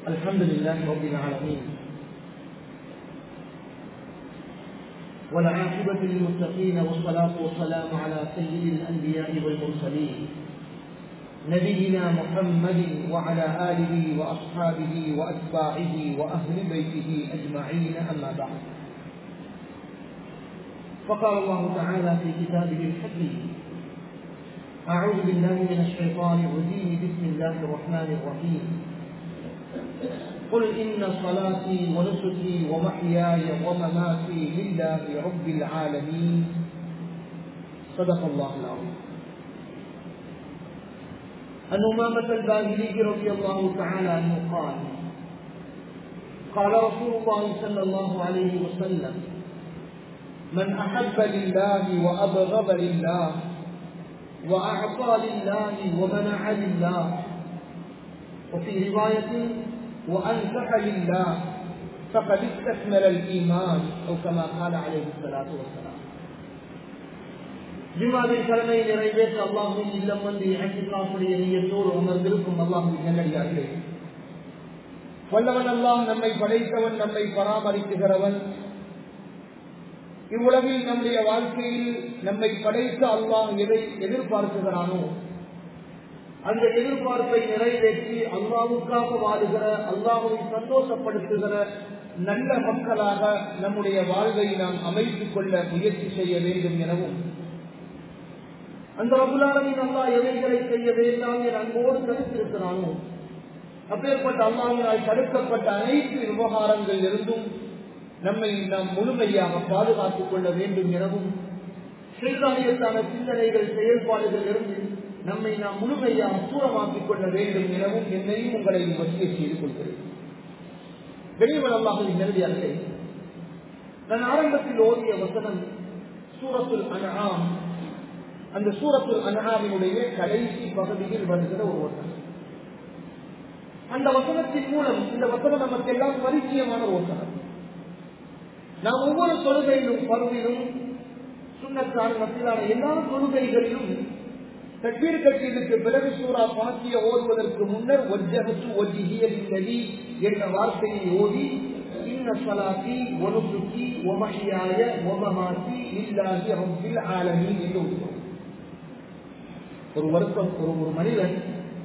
الحمد لله رب العالمين والعاقبة للمتقين والصلاة والسلام على سيد الأنبياء والمرسلين نبينا محمد وعلى آله وأصحابه وأتباعه وأهل بيته أجمعين أما بعد فقال الله تعالى في كتابه الحكيم أعوذ بالله من الشيطان الرجيم بسم الله الرحمن الرحيم قل إن صلاتي ونسكي ومحياي ومماتي لله رب العالمين صدق الله العظيم. عن أمامة الباهلي رضي الله تعالى عنه قال قال رسول الله صلى الله عليه وسلم من أحب لله وأبغض لله وأعطى لله ومنع لله وفي رواية وأنفق لله فقد استكمل الإيمان أو كما قال عليه الصلاة والسلام. ஜும்ஆவின் கடமையை நிறைவேற்ற அல்லாஹ்வின் இல்லம் வந்து இஅ்திகாஃபுடைய நிய்யத்தோடு அமர்ந்திருக்கும் அல்லாஹ்வின் நல்லடியார்களே, வல்லவன் அல்லாஹ் நம்மை படைத்தவன், நம்மை பராமரிக்குகிறவன். இவ்வுலகில் நம்முடைய வாழ்க்கையில் நம்மை படைத்த அல்லாஹ் எதை எதிர்பார்க்குகிறானோ அந்த எதிர்பார்ப்பை நிறைவேற்றி அல்லாஹ்வுக்காக வாழுகிற, அல்லாஹ்வை சந்தோஷப்படுத்துகிற நல்ல மக்களாக நம்முடைய வாழ்வை நாம் அமைத்துக் கொள்ள முயற்சி செய்ய வேண்டும் எனவும், அந்த ரப்புல் ஆலமீன் அல்லாஹ் எவைகளை செய்ய வேண்டாம் என அன்போடு தடுத்திருக்கிறானோ அப்பேற்பட்ட அல்லாஹ்வினால் தடுக்கப்பட்ட அனைத்து விவகாரங்கள் இருந்தும் நம்மை நாம் முழுமையாக பாதுகாத்துக் கொள்ள வேண்டும் எனவும், ஷைத்தானியத்தான சிந்தனைகள் செயல்பாடுகள் இருந்து நம்மை நாம் முழுமையாக தூரமாக்கிக் கொள்ள வேண்டும் எனவும் என்னையும் உங்களை வசியச் செய்து கொள்கிறேன். கண்ணியமான அல்லாஹ்வின் நல்லடியார்களே, நான் ஆரம்பத்தில் ஓதிய வசனம் சூரத்துல் அன்ஆம். அந்த சூரத்துல் அன்ஆமினுடைய கடைசி பகுதியில் வருகிற ஒரு வசனம். அந்த வசனத்தின் மூலம் இந்த வசனம் நமக்கு எல்லாம் பரிச்சயமான வசனம். நாம் ஒவ்வொரு தொழுகையிலும் பருவிலும் சுன்னத்தான மத்தியிலான எல்லா தொழுகைகளிலும் தக்பீர் கட்டியதற்கு பிறகு சூரா ஃபாத்திஹா ஓதுவதற்கு முன்னர் வஜ்ஜஹது வஜ்ஹிய லில்லதி என்ற வார்த்தையை ஓதி இன்ன ஸலாத்தி வ நுஸுகி வ மஹ்யாய வ மமாத்தி லில்லாஹி ரப்பில் ஆலமீன் என்று ஓதுவோம். ஒரு மனிதன்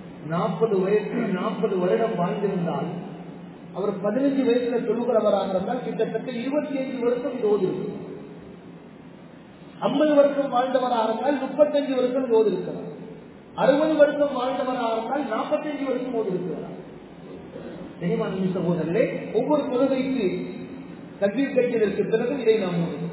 40 வருடம் வாழ்ந்திருந்தால் அவர் 15 வயசுல தொழுகிறவராக இருந்தால் கிட்டத்தட்ட 25 வருஷம் இது ஓதிருக்கு. 50 வருஷம் வாழ்ந்தவராக இருந்தால் 35 வருஷம் ஓதிருக்கிறார். 60 வருஷம் வாழ்ந்தவராக இருந்தால் 45 வருஷம் ஓதிருக்கிறார். சகோதரர்களே, ஒவ்வொரு தொழுகைக்கு தக்பீர் கட்டியதற்கு பிறகு இதை நாம் ஓதுவோம்.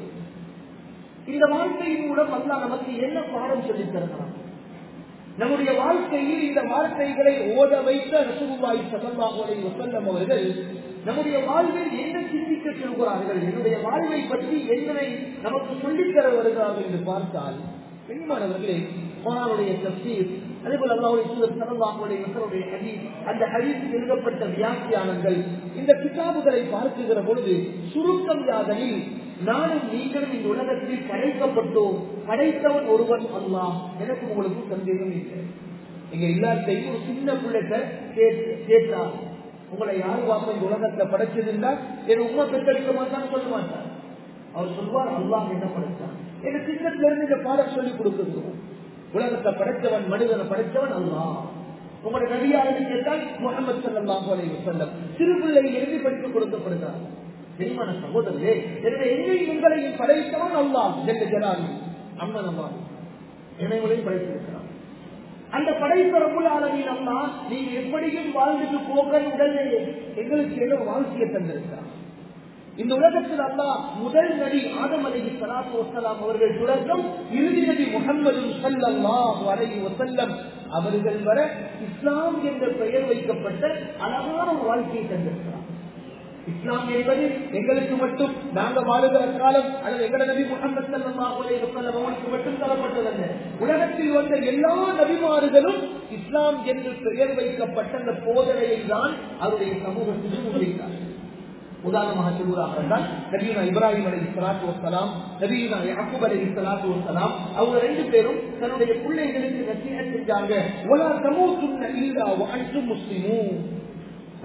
இந்த வாழ்க்கையின் மூலம் அல்லாஹ் நமக்கு என்ன பாடம் சொல்லித் தருகிறார்? நம்முடைய வாழ்க்கையில் இந்த வார்த்தைகளை ஓத வைத்த ரசூலுல்லாஹி ஸல்லல்லாஹு அலைஹி வஸல்லம் அவர்கள் நம்முடைய வாழ்வில் என்ன சிந்திக்க சொல்கிறார்கள், என்னுடைய வாழ்வை பற்றி என்னை நமக்கு சொல்லித்தர வருகிறார்கள் என்று பார்த்தால், பெண்மானவர்களே, குர்ஆனுடைய தஃசீர், அதேபோல் அல்லாஹ்வுடைய தூதர் ஸல்லல்லாஹு அலைஹி வஸல்லம் ஹதீஸ், அந்த ஹதீஸில் எழுதப்பட்ட வியாக்கியானங்கள், இந்த கிதாபுகளை பார்க்குகிற பொழுது சுருக்கம் யாதெனில், நானும் நீங்களும் இந்த உலகத்தில் படைக்கப்பட்டோம், படைத்தவன் ஒருவன் அல்லாஹ், எனக்கு உங்களுக்கு சந்தேகம் இல்லை. எங்க எல்லாத்தையும் ஒரு சின்ன பிள்ளைகிட்ட கேட்டா, உங்களை யாரு வாப்ப இந்த உலகத்தை படைச்சதுன்னா என் உண்மை பெற்றெடுக்க மாட்டான்னு சொல்ல மாட்டார். அவர் சொல்வார், அல்லாஹ் என்ன படைத்தான். எங்க சின்னத்துல இருந்து இந்த பாடம் சொல்லி கொடுக்கிறோம். உலகத்தை படைத்தவன், மனிதனை படைத்தவன் அல்லாஹ். உங்களுடைய நபியாரை கேட்டால் முஹம்மது ஸல்லல்லாஹு அலைஹி வஸல்லம் சிறு பிள்ளையில் எழுதி படித்து கொடுக்கப்படுகிறார். பெருமான சகோதரர்களே, எனவே என்னையும் உங்களையும் படைத்தவன் அல்லாஹ் ஜல்ல ஜலாலுஹு. அம்மன் அல்லாஹ் என்னையும் படைத்திருக்கிறார். அந்த படைத்த ரப்புல் ஆலமீன் அல்லாஹ் நீங்க எப்படியும் வாழ்ந்துட்டு போக உடனே எங்களுக்கு என்ன வாழ்க்கையை தந்திருக்கிறார். இந்த உலகத்தில் அல்லாஹ் முதல் நபி ஆதம் அலைஹிஸ்ஸலாத்து வஸ்ஸலாம் அவர்கள் தொடர்ந்தும் இறுதி நபி முஹம்மது ஸல்லல்லாஹு அலைஹி வஸல்லம் அவர்கள் வர இஸ்லாம் என்ற பெயர் வைக்கப்பட்ட அழகான ஒரு வாழ்க்கையை தந்திருக்கிறார். இஸ்லாம் என்பது எங்களுக்கு மட்டும் நாங்க வாழுகிற காலம் அல்லது எங்கட நபி முஹம்மது ஸல்லல்லாஹு அலைஹி வஸல்லம் அவர்களுக்கு மட்டும் தரப்பட்டதல்ல. உலகத்தில் வந்த எல்லா நபிமார்களும் இஸ்லாம் என்று பெயர் வைக்கப்பட்ட அந்த போதனையை தான் அவருடைய சமூகத்திற்கு முன்வைத்தார். உதாரணமாக சொல்வதாக இருந்தால் நபியுனா இப்ராஹிம் அலைஹிஸ்ஸலாத்து வஸ்ஸலாம், நபியுனா யாக்கூப் அலைஹிஸ்ஸலாத்து வஸ்ஸலாம், அவங்க ரெண்டு பேரும் தன்னுடைய பிள்ளைகளுக்கு நசீஹத் செஞ்சாங்க. வலா தமூதுன்ன இல்லா வஅன்தும் முஸ்லிமூன்.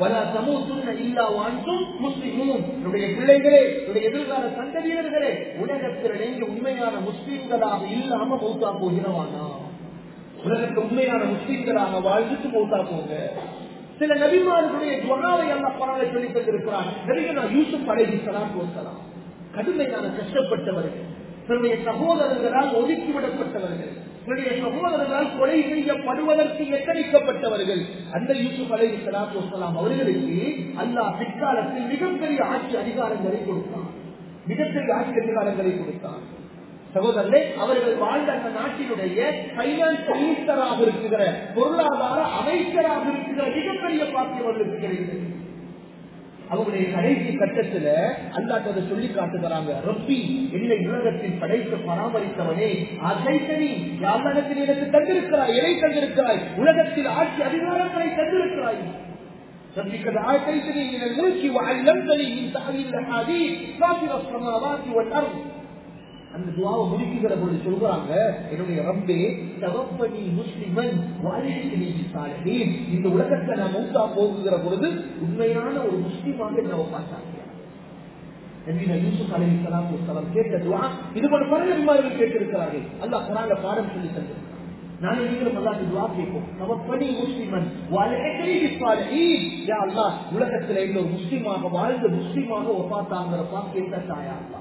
வலா தமூதுன்ன இல்லா வஅன்தும் முஸ்லிமூன். என்னுடைய பிள்ளைகளே, என்னுடைய எதிர்கால சந்ததியினர்களே, உலகத்தில் நீங்க உண்மையான முஸ்லிம்களாக இல்லாம மௌத்தா போகிறவானா? உலகத்தில் உண்மையான முஸ்லிம்களாக வாழ்ந்துட்டு மௌத்தா போங்க. சில நபிமார்களுடைய துஆவை அல்லாஹ் குர்ஆனில் சொல்லி தந்திருக்கிறார். நபிகள் யூசுப் அலைஹிஸ்ஸலாத்து வஸ்ஸலாம் கடுமையான கஷ்டப்பட்டவர்கள், தன்னுடைய சகோதரர்களால் ஒதுக்கிவிடப்பட்டவர்கள், தன்னுடைய சகோதரர்களால் கொலை செய்யப்படுவதற்கு எச்சரிக்கப்பட்டவர்கள். அந்த யூசுப் அலைஹிஸ்ஸலாத்து வஸ்ஸலாம் அவர்களுக்கு அல்லாஹ் பிற்காலத்தில் மிகப்பெரிய ஆட்சி அதிகாரங்களை கொடுத்தான். மிகப்பெரிய ஆட்சி அதிகாரங்களை கொடுத்தான். சகோதரர்களே, அவர்கள் வாழ்ந்த அந்த நாட்டினுடைய பைனான்ஸ் மினிஸ்டராக இருக்கிற, பொருளாதார அமைச்சராக இருக்கிற மிகப்பெரிய பாக்கியம் அவர்களுக்கு கிடைத்தது. அவங்களுடைய கடைசி கட்டத்துல அல்லாஹ் சொல்லி காட்டுகிறாங்க, ரப்பி, என்னை உலகத்தில் படைத்து பராமரித்தவனே, அசைத்தனி யாவனத்தில் எனக்கு தந்திருக்கிறாய், எதை தந்திருக்கிறாய், உலகத்தில் ஆட்சி அதிகாரங்களை தந்திருக்கிறாய். ربي قد آتيتني من الملك وعلمتني من تأويل الأحاديث فاطر السماوات والأرض. அந்த துஆவை முடிக்கிற பொழுது சொல்றாங்க, என்னுடைய ரப்பே தவஃபனி முஸ்லிமன் வஅல்ஹிக்னி பிஸ்ஸாலிஹீன். இந்த உலகத்தை நான் மௌத்தா போகுகிற பொழுது உண்மையான ஒரு முஸ்லிமாக என்ன பார்த்தாங்க. நபி யூசுப் அலைஹிஸ்ஸலாத்து வஸ்ஸலாம் கேட்ட துஆ இது போல பல நபிமார்கள் கேட்டிருக்கிறார்கள். அல்லாஹ் குர்ஆன்ல பாடம் சொல்லி தந்திருக்கிறார். நானும் நீங்களும் அல்லாஹ்க்கு துஆ கேட்போம், தவஃபனி முஸ்லிமன் வஅல்ஹிக்னி பிஸ்ஸாலிஹீன். யா அல்லாஹ், உலகத்துல ஒரு முஸ்லிமாக வாழ்ந்து முஸ்லிமாக வஃபாத்தாங்கற பாக்கியத்தை தாயா அல்லாஹ்.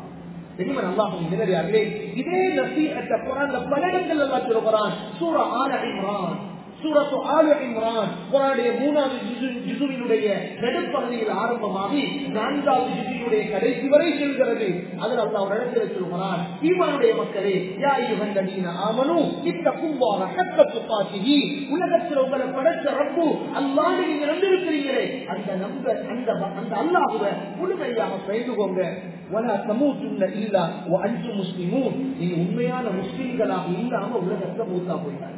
இதே நசீஹத்தை குர்ஆன்ல பல இடங்கள் அல்லாஹ் சொல்றான். சூரா ஆல இம்ரான், சூரத்து ஆல இம்ரான் குர்ஆனுடைய 3வது ஜுஸுவினுடைய நடுப்பகுதியில் ஆரம்பமாகி 4வது ஜுஸினுடைய கடைசி வரை செல்கிறது. அதில் அல்லாஹ் ஒரு இடத்துல சொல்றான், ஈமானுடைய மக்களே, யா அய்யுஹல்லதீன ஆமனூ இத்தகுல்லாஹ ஹக்க துகாத்திஹி. உலகத்தில் உங்களை படைச்ச ரப்பு அல்லாஹ் நீங்க நம்பியிருக்கிறீங்களே, அந்த அல்லாஹ்வை முழுமையாக பயந்துகோங்க. வலா தமூதுன்ன இல்லா வஅன்தும் முஸ்லிமூன். நீங்க உண்மையான முஸ்லிம்களாக இல்லாம உலகத்தை மூத்தா போயிட்டாங்க.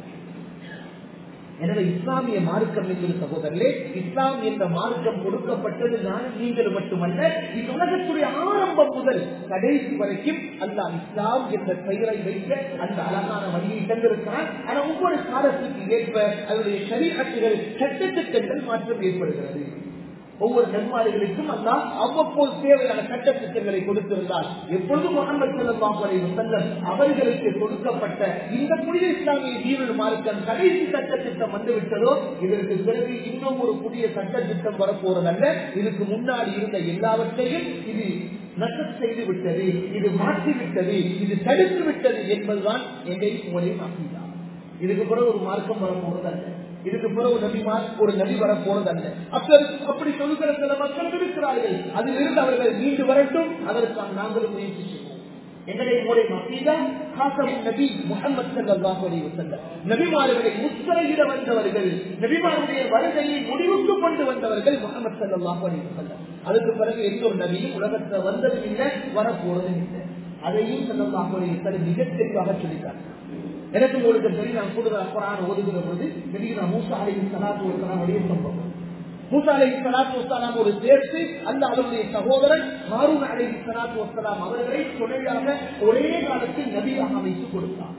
எனவே இஸ்லாமிய மார்க்கம் என்பது சகோதரர்களே, இஸ்லாம் என்ற மார்க்கம் கொடுக்கப்பட்டது நானும் நீங்களும் மட்டுமல்ல, இந்த உலகத்துடைய ஆரம்பம் முதல் கடைசி வரைக்கும் அல்லாஹ் இஸ்லாம் என்ற பெயரை வைக்க அந்த அழகான வழியை தந்திருக்கிறான். ஆனால் ஒவ்வொரு காலத்துக்கு ஏற்ப அதனுடைய ஷரீஅத்துகள் சட்டத்திட்டங்கள் மாற்றம் ஏற்படுகிறது. ஒவ்வொரு நன்மார்களுக்கும் அல்லாஹ் அவ்வப்போது தேவையான சட்ட திட்டங்களை கொடுத்திருந்தார். எப்பொழுது முஹம்மது ஸல்லல்லாஹு அலைஹி வஸல்லம் அவர்களுக்கு கொடுக்கப்பட்ட இந்த புதிய இஸ்லாமிய தீனுல் மார்க்கம் கடைசி சட்ட திட்டம் வந்துவிட்டதோ, இதற்கு பிறகு இன்னும் ஒரு புதிய சட்ட திட்டம் வரப்போறதல்ல. இதுக்கு முன்னாடி இருந்த எல்லாவற்றையும் இது நஷ்டம் செய்து விட்டது, இது மாற்றிவிட்டது, இது தடுத்து விட்டது என்பதுதான் எங்கேயும் உங்களையும் ஆகிதான். இதுக்கு பிறகு ஒரு மார்க்கம் வரப்போறதல்ல, இதுக்கு பிறகு ஒரு நபி வர போறதல்ல. அப்படி சொல்லுகிற சில மக்கள் இருக்கிறார்கள். அதில் இருந்து அவர்கள் மீண்டு வரட்டும், அதற்காக நாங்களும் முயற்சி செய்வோம். எங்களுடைய மூளை மக்கீதா காசமும் நபி முஹம்மது ஸல்லல்லாஹு அலைஹி வஸல்லம் நபிமார்களை முத்திரையிட வந்தவர்கள், நபிமாருடைய வருகையை முடிவுக்கு கொண்டு வந்தவர்கள் முஹம்மது ஸல்லல்லாஹு அலைஹி வஸல்லம். அதுக்கு பிறகு எந்த ஒரு நபியும் உலகத்தை வந்ததும் இல்லை, வரப்போறதும் இல்லை. அதையும் ஸல்லல்லாஹு அலைஹி வஸல்லம் மிக தெளிவாக சொல்லிட்டார். எனக்கு உங்களுக்கு தெரியும், நான் கூடுதல் குர்ஆன் ஓதுகிற பொழுது நபிகள் மூசா அலைஹிஸ்ஸலாத்து வஸ்ஸலாம் உடைய சம்பவம். மூசா அலைஹிஸ்ஸலாத்து வஸ்ஸலாம் ஒரு சேர்த்து அல்லாஹ் அவருடைய சகோதரன் ஹாரூன் அலைஹிஸ்ஸலாத்து வஸ்ஸலாம் அவர்களை துணையாக ஒரே காலத்தில் நபியாக அமைத்து கொடுத்தார்.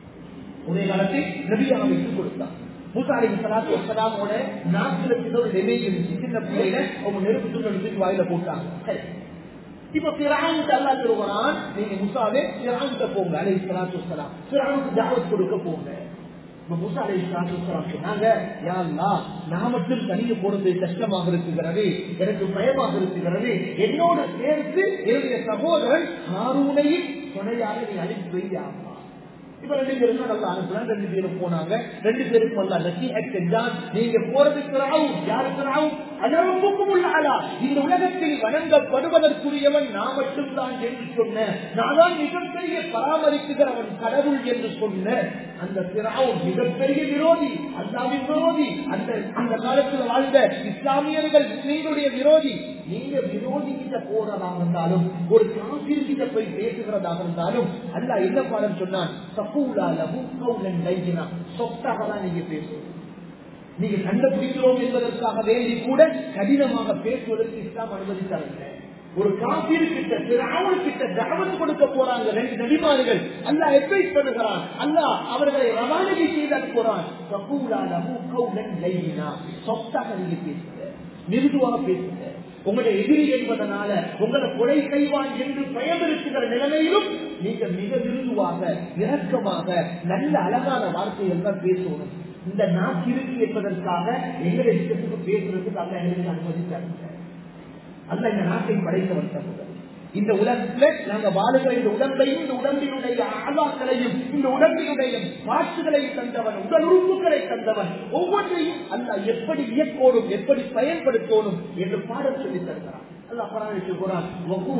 ஒரே காலத்தில் நபியாக அமைத்து கொடுத்தார். மூசா அலைஹிஸ்ஸலாத்து வஸ்ஸலாமோட நாட்டில் ஒரு நிலை இருந்துச்சு. சின்ன பிள்ளையில அவங்க நெருப்பு துண்டு வாயில போட்டாங்க. இப்ப ஃபிரௌன் அல்லாஹ் சொல்றான், நீங்க மூசாவே ஃபிரௌன்ட்ட போங்க அலைஹிஸ்ஸலாத்து வஸ்ஸலாம், ஃபிரௌனுக்கு தாவத் கொடுக்க போங்க. மூசா அலைஹிஸ்ஸலாத்து வஸ்ஸலாம் சொன்னாங்க, யா அல்லாஹ், நான் மட்டும் தனியே போறது கஷ்டமாக இருக்கிறது, எனக்கு பயமாக இருக்கிறது, என்னோட சேர்த்து என்னுடைய சகோதரன் ஹாரூனையும் துணையாக நீ அனுப்பி வையாமா. இப்ப 2 பேரும் நல்லா அனுப்புறாங்க. 2 பேரும் போனாங்க. 2 பேருக்கும் அல்லா நசீஹத் செஞ்சான், நீங்க போறது ஃபிரௌன். யாரு ஃபிரௌன்? இந்த உலகத்தில் வணங்கப்படுவதற்குரியவன் நான் மட்டும்தான் என்று சொன்ன, நான் தான் மிகப்பெரிய பராமரிப்புகிறவன் கடவுள் என்று சொன்ன அந்த ஃபிரௌன் மிகப்பெரிய விரோதி, அல்லாஹ்வின் விரோதி, அந்த காலத்தில் வாழ்ந்த இஸ்லாமியர்கள் முஸ்லிம்களுடைய விரோதி. நீங்க விரோதி கிட்ட போறதாக இருந்தாலும், ஒரு காஃபிர் கிட்ட போய் பேசுகிறதாக இருந்தாலும் அல்லாஹ் என்ன பாடம் சொன்னான்? சஃபூலா லஹு கௌலன் லைனா, சொத்தாக தான் நீங்க பேசுவீங்க. நீங்க கண்டுபிடிக்கிறோம் என்பதற்காக வேண்டி கூட கடினமாக பேசுவதற்கு இஸ்லாம் அனுமதித்தார்கள். ஒரு காபீர் கிட்ட ஃபிரௌன் கிட்ட தஅவத் கொடுக்க போறாங்க 2 நபிமார்கள். அல்லாஹ் அட்வைஸ் பண்ணுகிறான், அல்லாஹ் அவர்களை ரவானகி செய்து அனுப்புறான். ஃபகூலா லஹு கௌலன் லைனா, சொத்தாக நீங்க பேசுங்க. மிருதுவாக பேசுங்க. உங்களுடைய எதிரி என்பதனால உங்களை கொலை செய்வான் என்று பயம் இருக்கிற நிலைமையிலும் நீங்க மிக மிருதுவாக இரக்கமாக நல்ல அழகான வார்த்தைகள் தான் பேசணும். இந்த நாக்கு இருக்கு என்பதற்காக எங்களை இஷ்டத்துக்கு பேசுறதுக்கு அல்ல எங்களுக்கு அனுமதித்தாங்க. அல்ல இந்த நாட்டை படைத்தவன் தருவது. இந்த உலகத்துல நாங்க வாழுகிற இந்த உடம்பையும் இந்த உடம்பினுடைய ஆதாக்களையும் இந்த உடம்பினுடைய மாற்றுகளையும் தந்தவன், உடல் உறுப்புகளை தந்தவன். ஒவ்வொன்றையும் அல்ல எப்படி இயக்கோடும் எப்படி பயன்படுத்தணும் என்று பாடம் சொல்லி தருகிறான். அல்லாஹ் குர்ஆனில் சொல்கிறான்,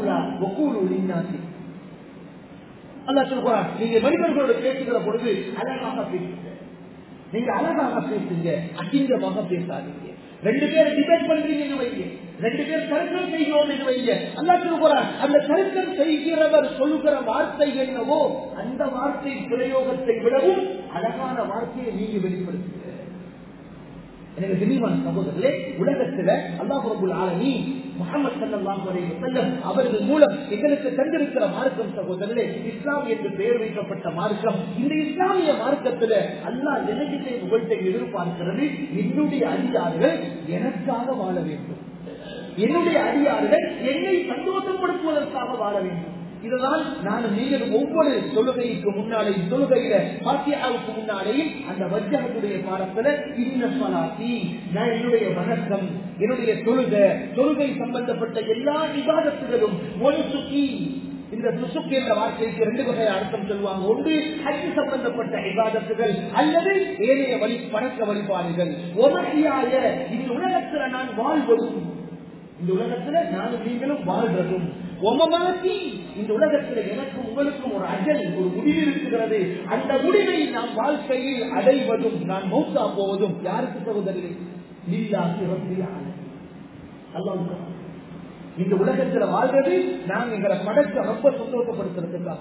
அல்லாஹ் சொல்கிறான், நீங்க மனிதர்களோடு பேசுகிற பொழுது அழகாக பேசுங்க. நீங்க அழகாக பேசுங்க, அசிங்கமாக பேசாதீங்க. ரெண்டு பேர் டிபேட் பண்றீங்கன்னு வைங்க, ரெண்டு பேர் தர்க்கம் செய்யணும் என்று வைங்க. அல்லாஹ் சொல்கிறான், அந்த தர்க்கம் செய்கிறவர் சொல்லுகிற வார்த்தை என்னவோ அந்த வார்த்தை பிரயோகத்தை விடவும் அழகான வார்த்தையை நீங்க வெளிப்படுத்துங்க. எனக்கு தெளிவான சகோதரர்களே, உலகத்துல அல்லாஹ் ரப்பல் ஆலமீன் முஹம்மது ஸல்லல்லாஹு அலைஹி வஸல்லம் அவர்கள் மூலம் எங்களுக்கு தந்திருக்கிற மார்க்கம் சகோதரர்களே, இஸ்லாம் என்று பெயர் வைக்கப்பட்ட மார்க்கம். இந்த இஸ்லாமிய மார்க்கத்துல அல்லாஹ் எனக்கிட்ட உங்கள்கிட்ட எதிர்பார்க்கிறது, என்னுடைய அடியார்கள் எனக்காக வாழ வேண்டும், என்னுடைய அடியார்கள் என்னை சந்தோஷப்படுத்துவதற்காக வாழ வேண்டும். இதுதான் நானும் நீங்கள் ஒவ்வொரு தொழுகைக்கு முன்னாலேயும் தொழுகையில ஃபாத்திஹாவுக்கு முன்னாலேயும் அந்த வஜ்ஜஹத்துடைய பாடத்துல இன்ன ஸலாத்தி, நான் என்னுடைய வணக்கம், என்னுடைய தொழுகை சம்பந்தப்பட்ட எல்லா இபாதத்துகளும் ஒன்சுகி. இந்த நுசுக் என்ற வார்த்தைக்கு ரெண்டு வகை அர்த்தம் சொல்லுவாங்க. ஒன்று ஹஜ் சம்பந்தப்பட்ட இபாதத்துகள் அல்லது ஏனைய பணக்க வழிபாடுகள். ஒமஹியாய, இந்த உலகத்துல நான் வாழ்வதும், இந்த உலகத்துல நானும் நீங்களும் வாழ்றதும். ஒமமாத்தி, இந்த உலகத்துல எனக்கும் உங்களுக்கும் ஒரு அஜல், ஒரு முடிவு இருக்கிறது. அந்த முடிவை நாம் வாழ்க்கையில் அடைவதும், நான் மௌத்தா போவதும் யாருக்கு சகோதரர்களே? லில்லாஹி ரப்பில் ஆலமீன், அல்லாஹ்வுக்கு. இந்த உலகத்துல வாழ்றது நாம் எங்களை படைச்ச ரொம்ப சந்தோஷப்படுத்துறதுக்காக,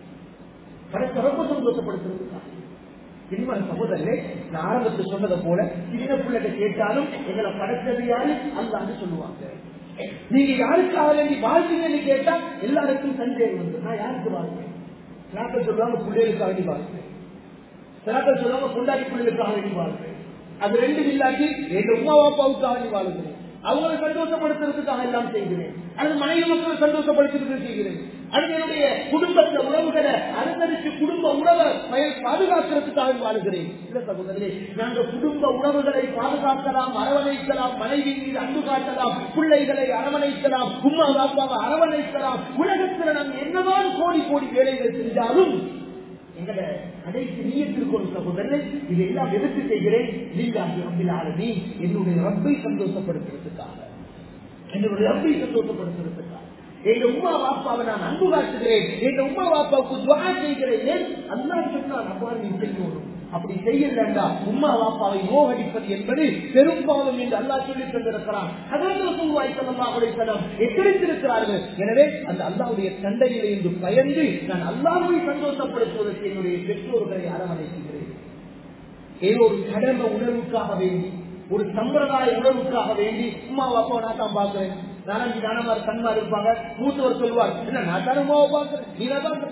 இனிமன் சகோதரர்களே, நான் ஆரம்பத்தில் சொன்னதை போல சின்ன பிள்ளைங்க கேட்டாலும் எங்களை படைச்சது யாரு? அல்லாஹ்னு சொல்லுவாங்க. நீங்க யாருக்காக வேண்டி வாழ்வீங்கன்னு கேட்டா எல்லாருக்கும் சந்தேகம் வந்து, நான் யாருக்கு வாழ்வேன்? சிலாக்கள் சொல்லுவாங்க பிள்ளைகளுக்காக வேண்டி வாழ்வேன், சிலாக்கள் சொல்லுவாங்க பொண்டாட்டி பிள்ளைகளுக்காக வேண்டி வாழ்வேன். அது ரெண்டும் இல்லாட்டி எங்க உமா அப்பாவுக்காக வேண்டி வாழ்கிறேன், அவங்களை சந்தோஷப்படுத்துறதுக்காக எல்லாம் செய்கிறேன், அல்லது மனைவி மக்களை சந்தோஷப்படுத்துறது செய்கிறேன், அல்லது என்னுடைய குடும்பத்த உறவுகளை அனுசரித்து குடும்ப உறவை பாதுகாக்கிறதுக்காக வாழ்கிறேன். இல்ல சகோதரர்களே, நாங்கள் குடும்ப உறவுகளை பாதுகாக்கலாம், அரவணைக்கலாம், மனைவி மீது அன்பு காட்டலாம், பிள்ளைகளை அரவணைக்கலாம், உம்மா பாப்பாவை அரவணைக்கலாம். உலகத்தில் நாம் என்னதான் கோடி கோடி வேலைகள் செஞ்சாலும் எங்களை கடைசி நீயத்திற்கொண்டு சகோதரர்கள் இதையெல்லாம் எதிர்த்து செய்கிறேன். லில்லாஹி ரப்பில் ஆலமீன், என்னுடைய ரப்பை சந்தோஷப்படுத்துறதுக்காக, என்னுடைய ரப்பை சந்தோஷப்படுத்துறதுக்காக. எங்க உமா பாப்பாவை நான் அன்பு காட்டுகிறேன், எங்க உமா பாப்பாவுக்கு துஆ செய்கிறேன். அல்லாஹ் சொன்னான் அவ்வாறு நீ செய்யணும். அப்படி செய்யலண்டா உம்மா பாப்பாவை நோகடிப்பது என்பது பெரும்பாலும் என்று அல்லாஹ் சொல்லி தந்திருக்கிறான். ஹஜ்ரத் ரசூலுல்லாஹி ஸல்லல்லாஹு அலைஹி வஸல்லம் எச்சரித்திருக்கிறார்கள். எனவே அந்த அல்லாஹ்வுடைய தண்டனையிலே இருந்து பயந்து நான் அல்லாஹ்வை சந்தோஷப்படுத்துவதற்கு என்னுடைய பெற்றோர்களை அரவணைக்கிறேன். ஏதோ ஒரு கடமை உணர்வுக்காக வேண்டி, ஒரு சம்பிரதாய உணர்வுக்காக வேண்டி உம்மா பாப்பாவை நான் தான் பார்க்கிறேன், நானஞ்சு நானமார் கண்மார் இருப்பாங்க, மூத்தவர் சொல்வார், என்ன நான் தானே உமாவை பார்க்கிறேன், நீதான் பார்க்கிறேன்.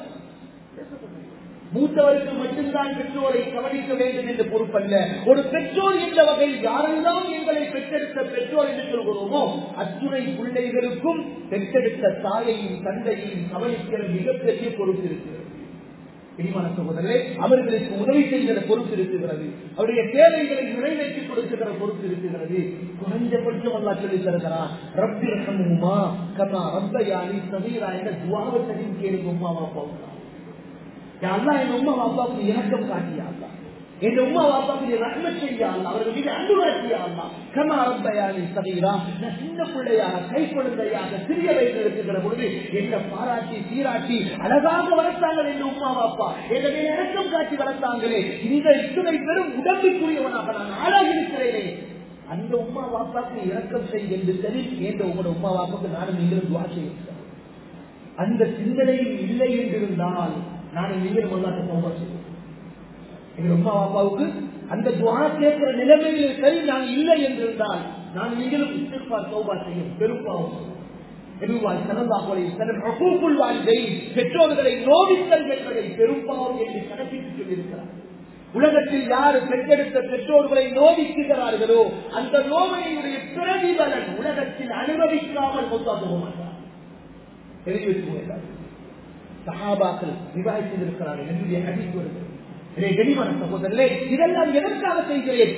மூத்தவருக்கு மட்டும்தான் பெற்றோரை கவனிக்க வேண்டும் என்று பொறுப்பல்ல. ஒரு பெற்றோர் என்ற வகையில் யாரெல்லாம் எங்களை பெற்றெடுத்த பெற்றோர் என்று சொல்கிறோமோ அத்துணை பிள்ளைகளுக்கும் பெற்றெடுத்த தாயையும் தந்தையையும் கவனிக்கிற மிகப்பெரிய பொறுப்பு இருக்கிறது. இனிமான சகோதரர்களே, அவர்களுக்கு உதவி செய்கிற பொறுப்பு இருக்கிறது, அவருடைய தேவைகளை நிறைவேற்றிக் கொடுக்கிற பொறுப்பு இருக்கிறது. குறைஞ்சபட்சம் அல்லாஹ் சொல்லி தருகிறான், ரப்பி ரஹ்மஹுமா கமா ரப்பயானி ஸகீரா என்ற துஆவையும் கேளுங்க. உம்மா பாப்பாவுக்கு அல்லாஹ் என் உம்மா பாப்பாவுக்கு இரக்கம் காட்டியா அல்லாஹ், என் உம்மா பாப்பாவுக்கு ரஹ்மத் செய்யா அல்லாஹ், அவர்கள் மீது அன்பு காட்டியா அல்லாஹ். கமா ரப்பயானி ஸகீரா, நான் சின்ன பிள்ளையாக கை குழந்தையாக சிறிய வயதில் இருக்கிற பொழுது என்ன பாராட்டி சீராட்டி அழகாக வளர்த்தாங்கள் என் உம்மா பாப்பா, என்னை இரக்கம் காட்டி வளர்த்தாங்களே. இந்த இத்தனை பெரும் உடம்புக்குரியவனாக நான் ஆளாகி இருக்கிறேனே, அந்த உம்மா பாப்பாக்கு இரக்கம் செய் என்று சரி என்ற உங்களோட உம்மா பாப்பாக்கு நானும் நீங்களும் துஆ செய்கிறோம். அந்த சிந்தனை இல்லை என்றிருந்தால் நானும் நீங்களும் அல்லாஹ்வை தௌபா செய்வோம். எங்கள் உம்மா பாப்பாவுக்கு அந்த துஆ கேட்கிற நிலைமையில் சரி நான் இல்லை என்றிருந்தால் நான் நீங்களும் இஸ்திக்ஃபார் தௌபா செய்யும். பெரும்பாவம் பெற்றோர்களை நோவித்தல் என்பதை பெரும்பாவம் என்று கணக்கிட்டு சொல்லியிருக்கிறார். உலகத்தில் யாரு பெற்றெடுத்த பெற்றோர்களை நோவிக்கிறார்களோ அந்த நோவினுடைய பிரதிபலன் உலகத்தில் அனுபவிக்காமல் மொத்தா போக மாட்டார். எழுதி வைத்து சஹாபாக்கள் விவாதித்திருக்கிறார்கள் என்னுடைய ஹதீஸ் வருகிறது. கனிமான சகோதரர்களே, இதெல்லாம் எதற்காக செய்கிறேன்?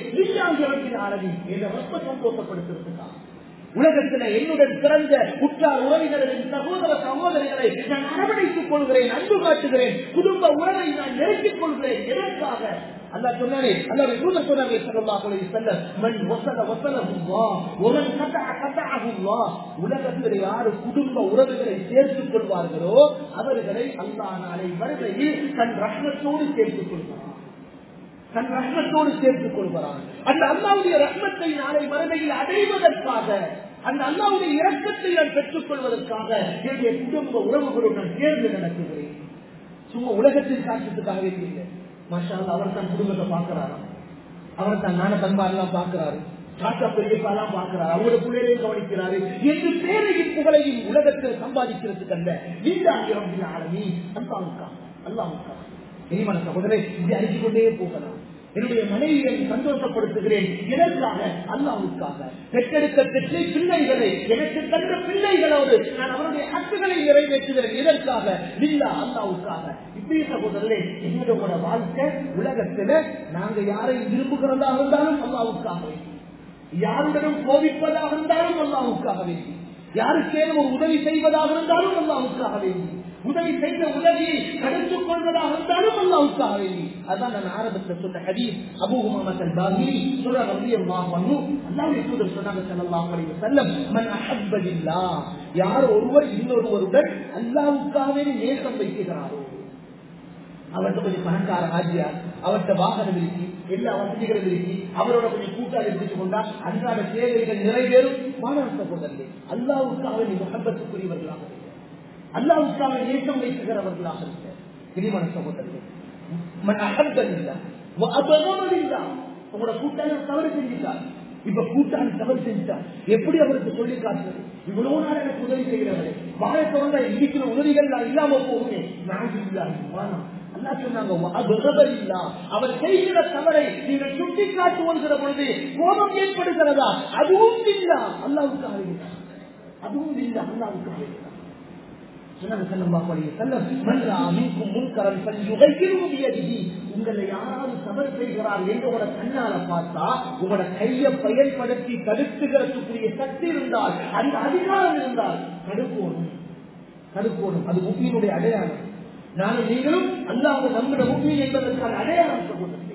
என்ற ரொம்ப சந்தோஷப்படுத்துறதுக்காக. உலகத்தில் என்னுடன் பிறந்த உற்றார் உறவினர்களின் சகோதர சகோதரிகளை நான் அரவணைத்துக் கொள்கிறேன், அன்பு காட்டுகிறேன், குடும்ப உறவை நான் நெருக்கிக் கொள்கிறேன். எதற்காக? அல்லாஹ் சொன்னானே, அல்லாஹ்வுடைய தூதர் சொன்னாங்க ஸல்லல்லாஹு அலைஹி வஸல்லம், மன் வஸல வஸலஹுல்லாஹ் வமன் கதஅ கதஅஹுல்லாஹ். உலகத்தில் யார் குடும்ப உறவுகளை சேர்த்துக் கொள்வார்களோ அவர்களை அல்லாஹ் நாளை மறுமையில் தன் ரஹ்மத்தோடு சேர்த்துக் கொள்வார். தன் ரஹ்மத்தோடு சேர்த்துக் கொள்கிறான். அந்த அல்லாஹ்வுடைய ரஹ்மத்தை நாளை மறுமையில் அடைவதற்காக, அந்த அல்லாஹ்வுடைய இரக்கத்தை நான் பெற்றுக் கொள்வதற்காக என்னுடைய குடும்ப உறவுகளுடன் நான் சேர்ந்து நடத்துகிறேன். சும்மா உலகத்தில் காட்டுறதுக்காகவே இல்லை. மாஷா அல்லாஹ், அவர் தன் குடும்பத்தை பார்க்கிறாராம், அவர் தன் நான தன்பாரெல்லாம் பார்க்கிறாரு, தாத்தா பெரியப்பாலாம் பார்க்கிறாரு, அவங்களோட பிள்ளைகளையும் கவனிக்கிறாரு என்று பேரையும் புகழையும் உலகத்தில் சம்பாதிக்கிறதுக்கு அல்ல. இந்த ஆகியோர் ஆளுமே அல்லாஹ்வுக்காக, அல்லாஹ்வுக்காக. இனிமான சகோதரரை இப்படி அறிந்து கொண்டே போகலாம். என்னுடைய மனைவியை சந்தோஷப்படுத்துகிறேன், எதற்காக? அல்லாஹ்வுக்காக. பெற்றெடுக்க பெற்ற பிள்ளைகளை, எனக்கு தந்த பிள்ளைகளோடு நான் அவருடைய ஹக்குகளை நிறைவேற்றுகிறேன். எதற்காக? லில்லாஹ், அல்லாஹ்வுக்காக. இப்படி சகோதரர்களே, எங்களோட வாழ்க்கை உலகத்துல நாங்க யாரையும் விரும்புகிறதாக இருந்தாலும் அல்லாஹ்வுக்காக வேண்டி, யாருடனும் கோபிப்பதாக இருந்தாலும் அல்லாஹ்வுக்காக வேண்டி, யாருக்கேனும் ஒரு உதவி செய்வதாக இருந்தாலும் அல்லாஹ்வுக்காக வேண்டி, உதவி செய்த உதவியை தடுத்துக் கொள்வதாக இருந்தாலும் அல்லாஹ்வுக்காக வேண்டி. அதான் நான் ஆரம்பத்தில் சொன்ன ஹதீஸ். அபூ உமாமா அல்-பாஹிலி சொல்றாங்க ரலியல்லாஹு அன்ஹு, அல்லாஹ்வுடைய தூதர் சொன்னாங்க ஸல்லல்லாஹு அலைஹி வஸல்லம், மன் அஹப்ப லில்லாஹ், யார் ஒருவர் இன்னொருவருடன் அல்லாஹ்வுக்காக நேசம் வைக்கிறாரோ, அவர்கிட்ட கொஞ்சம் பணக்கார ஆஜியார், அவர்கிட்ட வாகனம் இருக்கு, எல்லா வசதிகளும் இருக்கு, அவரோட கொஞ்சம் கூட்டாளி எடுத்துக் கொண்டா அன்றாட தேவைகள் நிறைவேறும். மாணவ சகோதரர்களே, அல்லாஹ்வுக்காக நீ முஹப்பத்துக்குரியவர்களாக, அல்லாஹ்வுக்காக நேசம் வைக்கிறவர்களாக இருக்க. இனிமான சகோதரர்களே, மன் அஹப்ப லில்லாஹ் வ அபகத லில்லாஹ். உங்களோட கூட்டாளி தவறு செஞ்சுட்டார், இப்ப கூட்டாளி தவறு செஞ்சுட்டார், எப்படி அவருக்கு சொல்லி காட்டுறது? இவ்வளவு நாள் எனக்கு உதவி செய்கிறவரை வாழ தொடர்ந்த இருக்கிற உதவிகள் நான் இல்லாம போகுமே. அவர் செய்கிற தவறை நீங்கள் சுட்டி காட்டு வருகிற பொழுது கோபம் ஏற்படுகிறதா? அதுவும் இல்லா, அல்லாஹ்வுக்காக, அதுவும் இல்லா, அல்லாஹ்வுக்காக. உங்களை யாராவது தவறு செய்கிறார் என்று உங்களோட கண்ணால பார்த்தா உங்களோட கையை பயன்படுத்தி தடுத்துகிறதுக்குரிய சக்தி இருந்தால், அந்த அதிகாரம் இருந்தால் தடுப்போனும், தடுப்போனும். அது முஃமினுடைய அடையாளம். நானும் நீங்களும் அல்லாஹ் நம்முடைய முஃமின் என்பதற்கான அடையாளம் சொல்லுங்கள்.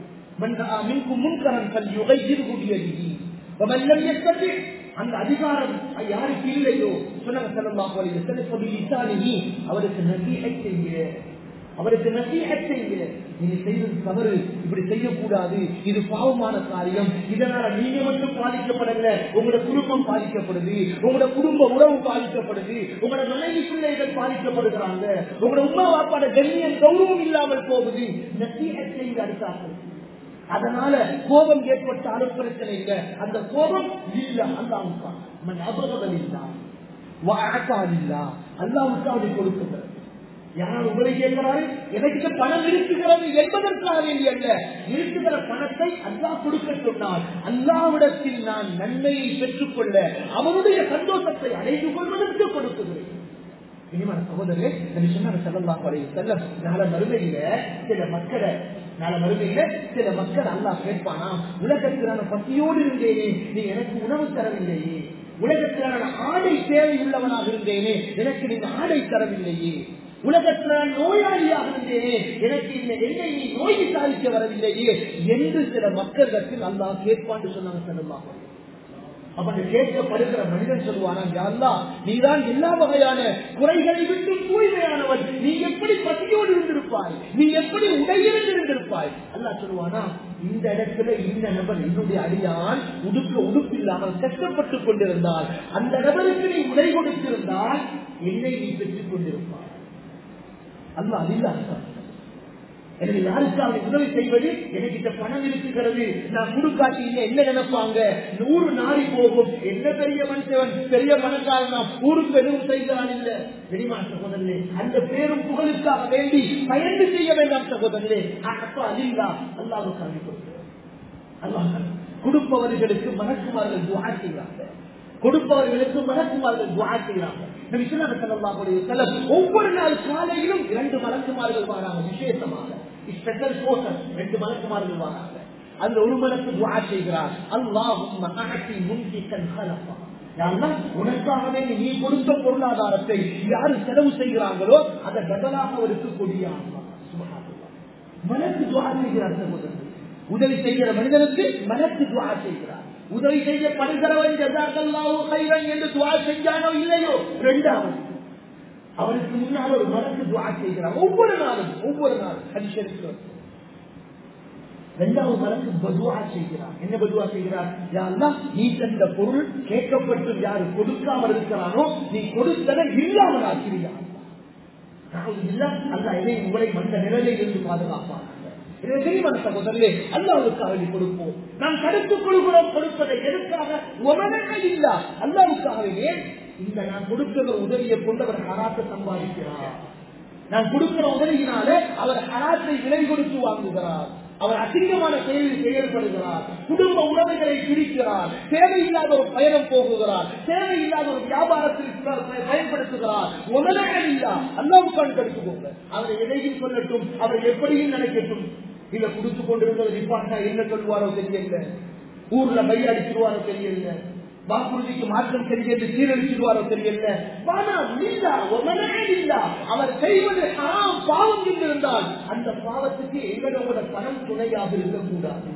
அந்த அதிகாரம் யாருக்கு இல்லையோ சொன்னாங்க ஸல்லல்லாஹு அலைஹி வஸல்லம், அவருக்கு நசீஹத் செய்யுங்க, அவருக்கு நசீஹத் செய்யுங்க. நீங்க செய்வது தவறு, இப்படி செய்யக்கூடாது, இது பாவமான காரியம், இதனால நீங்க மட்டும் பாதிக்கப்படல, உங்களோட குடும்பம் பாதிக்கப்படுது, உங்களோட குடும்ப உறவு பாதிக்கப்படுது, உங்களோட மனைவி பிள்ளைகள் பாதிக்கப்படுகிறாங்க, உங்களோட உம்மா வாப்பாட கண்ணியம் கௌரவம் இல்லாமல் போகுது. நசீஹத் செய்து அடுத்தார்கள். அதனால கோபம் ஏற்பட்டாலும் பிரச்சனை இல்லை. அந்த கோபம் அல்லாஹ்வுக்காக கொடுக்கிறது. யாரால் உங்களை கேட்கிறாரு? எனக்கு பணம் இருக்குகிறது என்பதற்காக வேண்டிய அல்ல, இருக்கிற பணத்தை அல்லாஹ் கொடுக்க சொன்னால் அல்லாஹ்விடத்தில் நான் நன்மையை பெற்றுக் கொள்ள, அவனுடைய சந்தோஷத்தை அடைந்து கொள்வதற்கு கொடுக்குகிறேன். இனிமான சகோதரர்களே, நபி சொன்னாங்க ஸல்லல்லாஹு அலைஹி வஸல்லம், நாளை மறுமையில சில மக்களை, நாளை மறுமையில சில மக்கள் அல்லாஹ் கேட்பானா, உலகத்தில் நான் பசியோடு இருந்தேனே, நீ எனக்கு உணவு தரவில்லையே, உலகத்தில் நான் ஆடை தேவை உள்ளவனாக இருந்தேனே, எனக்கு நீங்க ஆடை தரவில்லையே, உலகத்தில் நான் நோயாளியாக இருந்தேனே, எனக்கு இந்த என்னை நீ நோய் விசாரிக்க வரவில்லையே என்று சில மக்களிடத்தில் அல்லாஹ் கேட்பான்னு சொன்னாங்க ஸல்லல்லாஹு அலைஹி வஸல்லம். அப்ப கேட்கப்படுகிற மனிதன் சொல்லுவானா, யா அல்லாஹ், நீதான் எல்லா வகையான குறைகளை விட்டு தூய்மையானவன், நீ எப்படி பசியோடு இருந்திருப்பாய், நீ எப்படி உடையிருந்து இருந்திருப்பாய். அல்லாஹ் சொல்லுவானா, இந்த இடத்துல இந்த நபர் என்னுடைய அடியான் உடுப்பு இல்லாமல் கஷ்டப்பட்டுக் கொண்டிருந்தால், அந்த நபருக்கு நீ உடை கொடுத்திருந்தால் என்னை நீ பெற்றுக் கொண்டிருப்பாய். அல்லாஹ் அதில் எனக்கு யாருக்காக உதவி செய்வது, எனக்கிட்ட பணம் இருக்குகிறது, நான் குடுக்காட்டி இல்லை என்ன நினைப்பாங்க, 100 நாடி போகும், என்ன பெரிய மனுஷன் பெரிய பணக்காரன் ஊருக்கு எதுவும் செய்கிறான் இல்ல. தெரியுமா சகோதரர்களே, அந்த பேரும் புகழுக்காக வேண்டி பயந்து செய்ய வேண்டாம் சகோதரர்களே. அப்ப அதில்லா அல்லாஹ்வுக்காக கொடுக்கிறோம். அல்லாஹ் கொடுப்பவர்களுக்கு மலக்குமார்கள் துஆ செய்கிறாங்க, கொடுப்பவர்களுக்கு மலக்குமார்கள் துஆ செய்கிறாங்க. நபி ஸல்லல்லாஹு அலைஹி வஸல்லம் ஒவ்வொரு நாள் காலையிலும் 2 மலக்குமார்கள் வராங்க, விசேஷமாக ஸ்பெஷல் போர்சஸ் 2 மலக்குமார்கள் வராங்க. அந்த ஒரு மலக்கு துஆ செய்கிறார், அல்லாஹும்ம அஅதி முன்ஃபிகன் ஹலஃபா, யா அல்லாஹ் உனக்காகவே நீ கொடுத்த பொருளாதாரத்தை யார் செலவு செய்கிறாங்களோ அதை பதிலாக அவருக்கு கொடியா அல்லாஹ். சுப்ஹானல்லாஹ். மலக்கு துஆ செய்கிறார் சகோதரர்களே, உதவி செய்கிற மனிதனுக்கு மலக்கு துஆ செய்கிறார். உதவி செய்யப்படுகிறவன் ஜஸாக்கல்லாஹு கைரன் என்று துஆ செஞ்சானோ இல்லையோ, இரண்டாவது அவருக்கு முன்னால் ஒரு மலக்கு துஆ செய்கிறார். ஒவ்வொரு நாளும் ஹதீஸ் இருக்கு. இரண்டாவது மலக்கு பதுஆ செய்கிறார். என்ன பதுஆ செய்கிறார்? யா அல்லாஹ் நீ தந்த பொருள் கேட்கப்பட்டு யாரு கொடுக்காமல் இருக்கிறானோ நீ கொடுத்ததை இல்லாமல் ஆக்கிறியா அல்லாஹ். அல்லாஹ் இதை உங்களை மற்ற நிலையில் இருந்து பாதுகாப்பான். சகோதரர்களே, அல்லாஹ்வுக்காக கொடுப்போம். நாம் தடுத்துக் கொள்கிறோம் கொடுப்பதை எதற்காக? இல்ல அல்லாஹ்வுக்காகவே. இந்த நான் கொடுக்கிற உதவியை கொண்டு அவர் ஹராத்தை சம்பாதிக்கிறார். நான் கொடுக்கிற உதவியினாலே அவர் ஹராத்தை விலை கொடுத்து வாங்குகிறார். அவர் அசிங்கமான செயலில் செயல்படுகிறார். குடும்ப உறவுகளை பிரிக்கிறார். தேவையில்லாத ஒரு பயணம் போகுகிறார். தேவையில்லாத ஒரு வியாபாரத்தில் பயன்படுத்துகிறார். உலகம் இல்ல அல்லாஹ்வுக்காக கொடுத்துக்கோங்க. அவரை எதையும் சொல்லட்டும், அவர் எப்படியும் நினைக்கட்டும். இல்ல குடுத்து கொண்டிருந்தவர் நிப்பாட்டா என்ன சொல்லுவாரோ தெரியல, ஊர்ல பை அடிச்சிருவாரோ தெரியல, வாக்குறுதிக்கு மாற்றம் தெரியல, சீரழிச்சிருவாரோ தெரியல. அவர் செய்வது பாவம் என்றிருந்தால் அந்த பாவத்துக்கு எங்களோட பணம் துணையாக இருக்கக்கூடாது.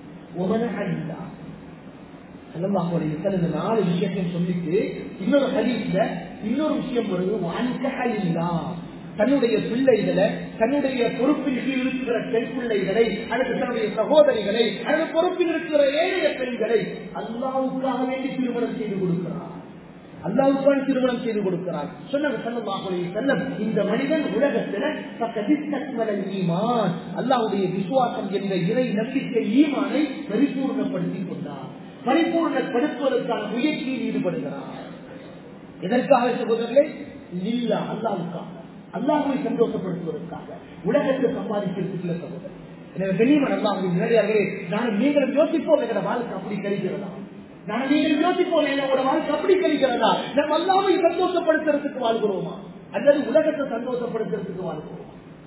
4 விஷயத்தையும் சொல்லிட்டு இன்னொரு ஹதீஸ்ல இன்னொரு விஷயம் வருது. தன்னுடைய பிள்ளைகளை, தன்னுடைய பொறுப்பில் கீழ் இருக்கிற பெண் பிள்ளைகளை அல்லது தன்னுடைய சகோதரிகளை அல்லது பொறுப்பில் இருக்கிற ஏழைய பெண்களை அல்லாஹ்வுக்காக வேண்டி திருமணம் செய்து கொடுக்கிறார். அல்லாஹ்வுக்காக திருமணம் செய்து கொடுக்கிறார். சொன்னாங்க ஸல்லல்லாஹு அலைஹி வஸல்லம், இந்த மனிதன் உலகத்தில் ஈமான் அல்லாஹ்வுடைய விசுவாசம் என்ற இறை நம்பிக்கை ஈமானை பரிபூர்ணப்படுத்திக் கொண்டார். பரிபூர்ணப்படுத்துவதற்கான முயற்சியில் ஈடுபடுகிறார். எதற்காக சகோதரர்களே? இல்லா அல்லாஹ்வுக்காக, அல்லாஹ்வை சந்தோஷப்படுத்துவதற்காக, உலகத்தை சம்பாதிக்கிறதுக்குள்ள சகோதரர். எனவே கண்ணியமான அல்லாஹ்வின் நேரடியார்களே, நானும் நீங்களும் யோசிப்போம், எங்களோட வாழ்க்கை அப்படி கழிக்கிறதா? நானும் நீங்கள் யோசிப்போம், எங்களோட வாழ்க்கை அப்படி கழிக்கிறதா? நம்ம அல்லாஹ்வை சந்தோஷப்படுத்துறதுக்கு வாழ்கிறோமா அல்லது உலகத்தை சந்தோஷப்படுத்துறதுக்கு வாழ்கிறோமா?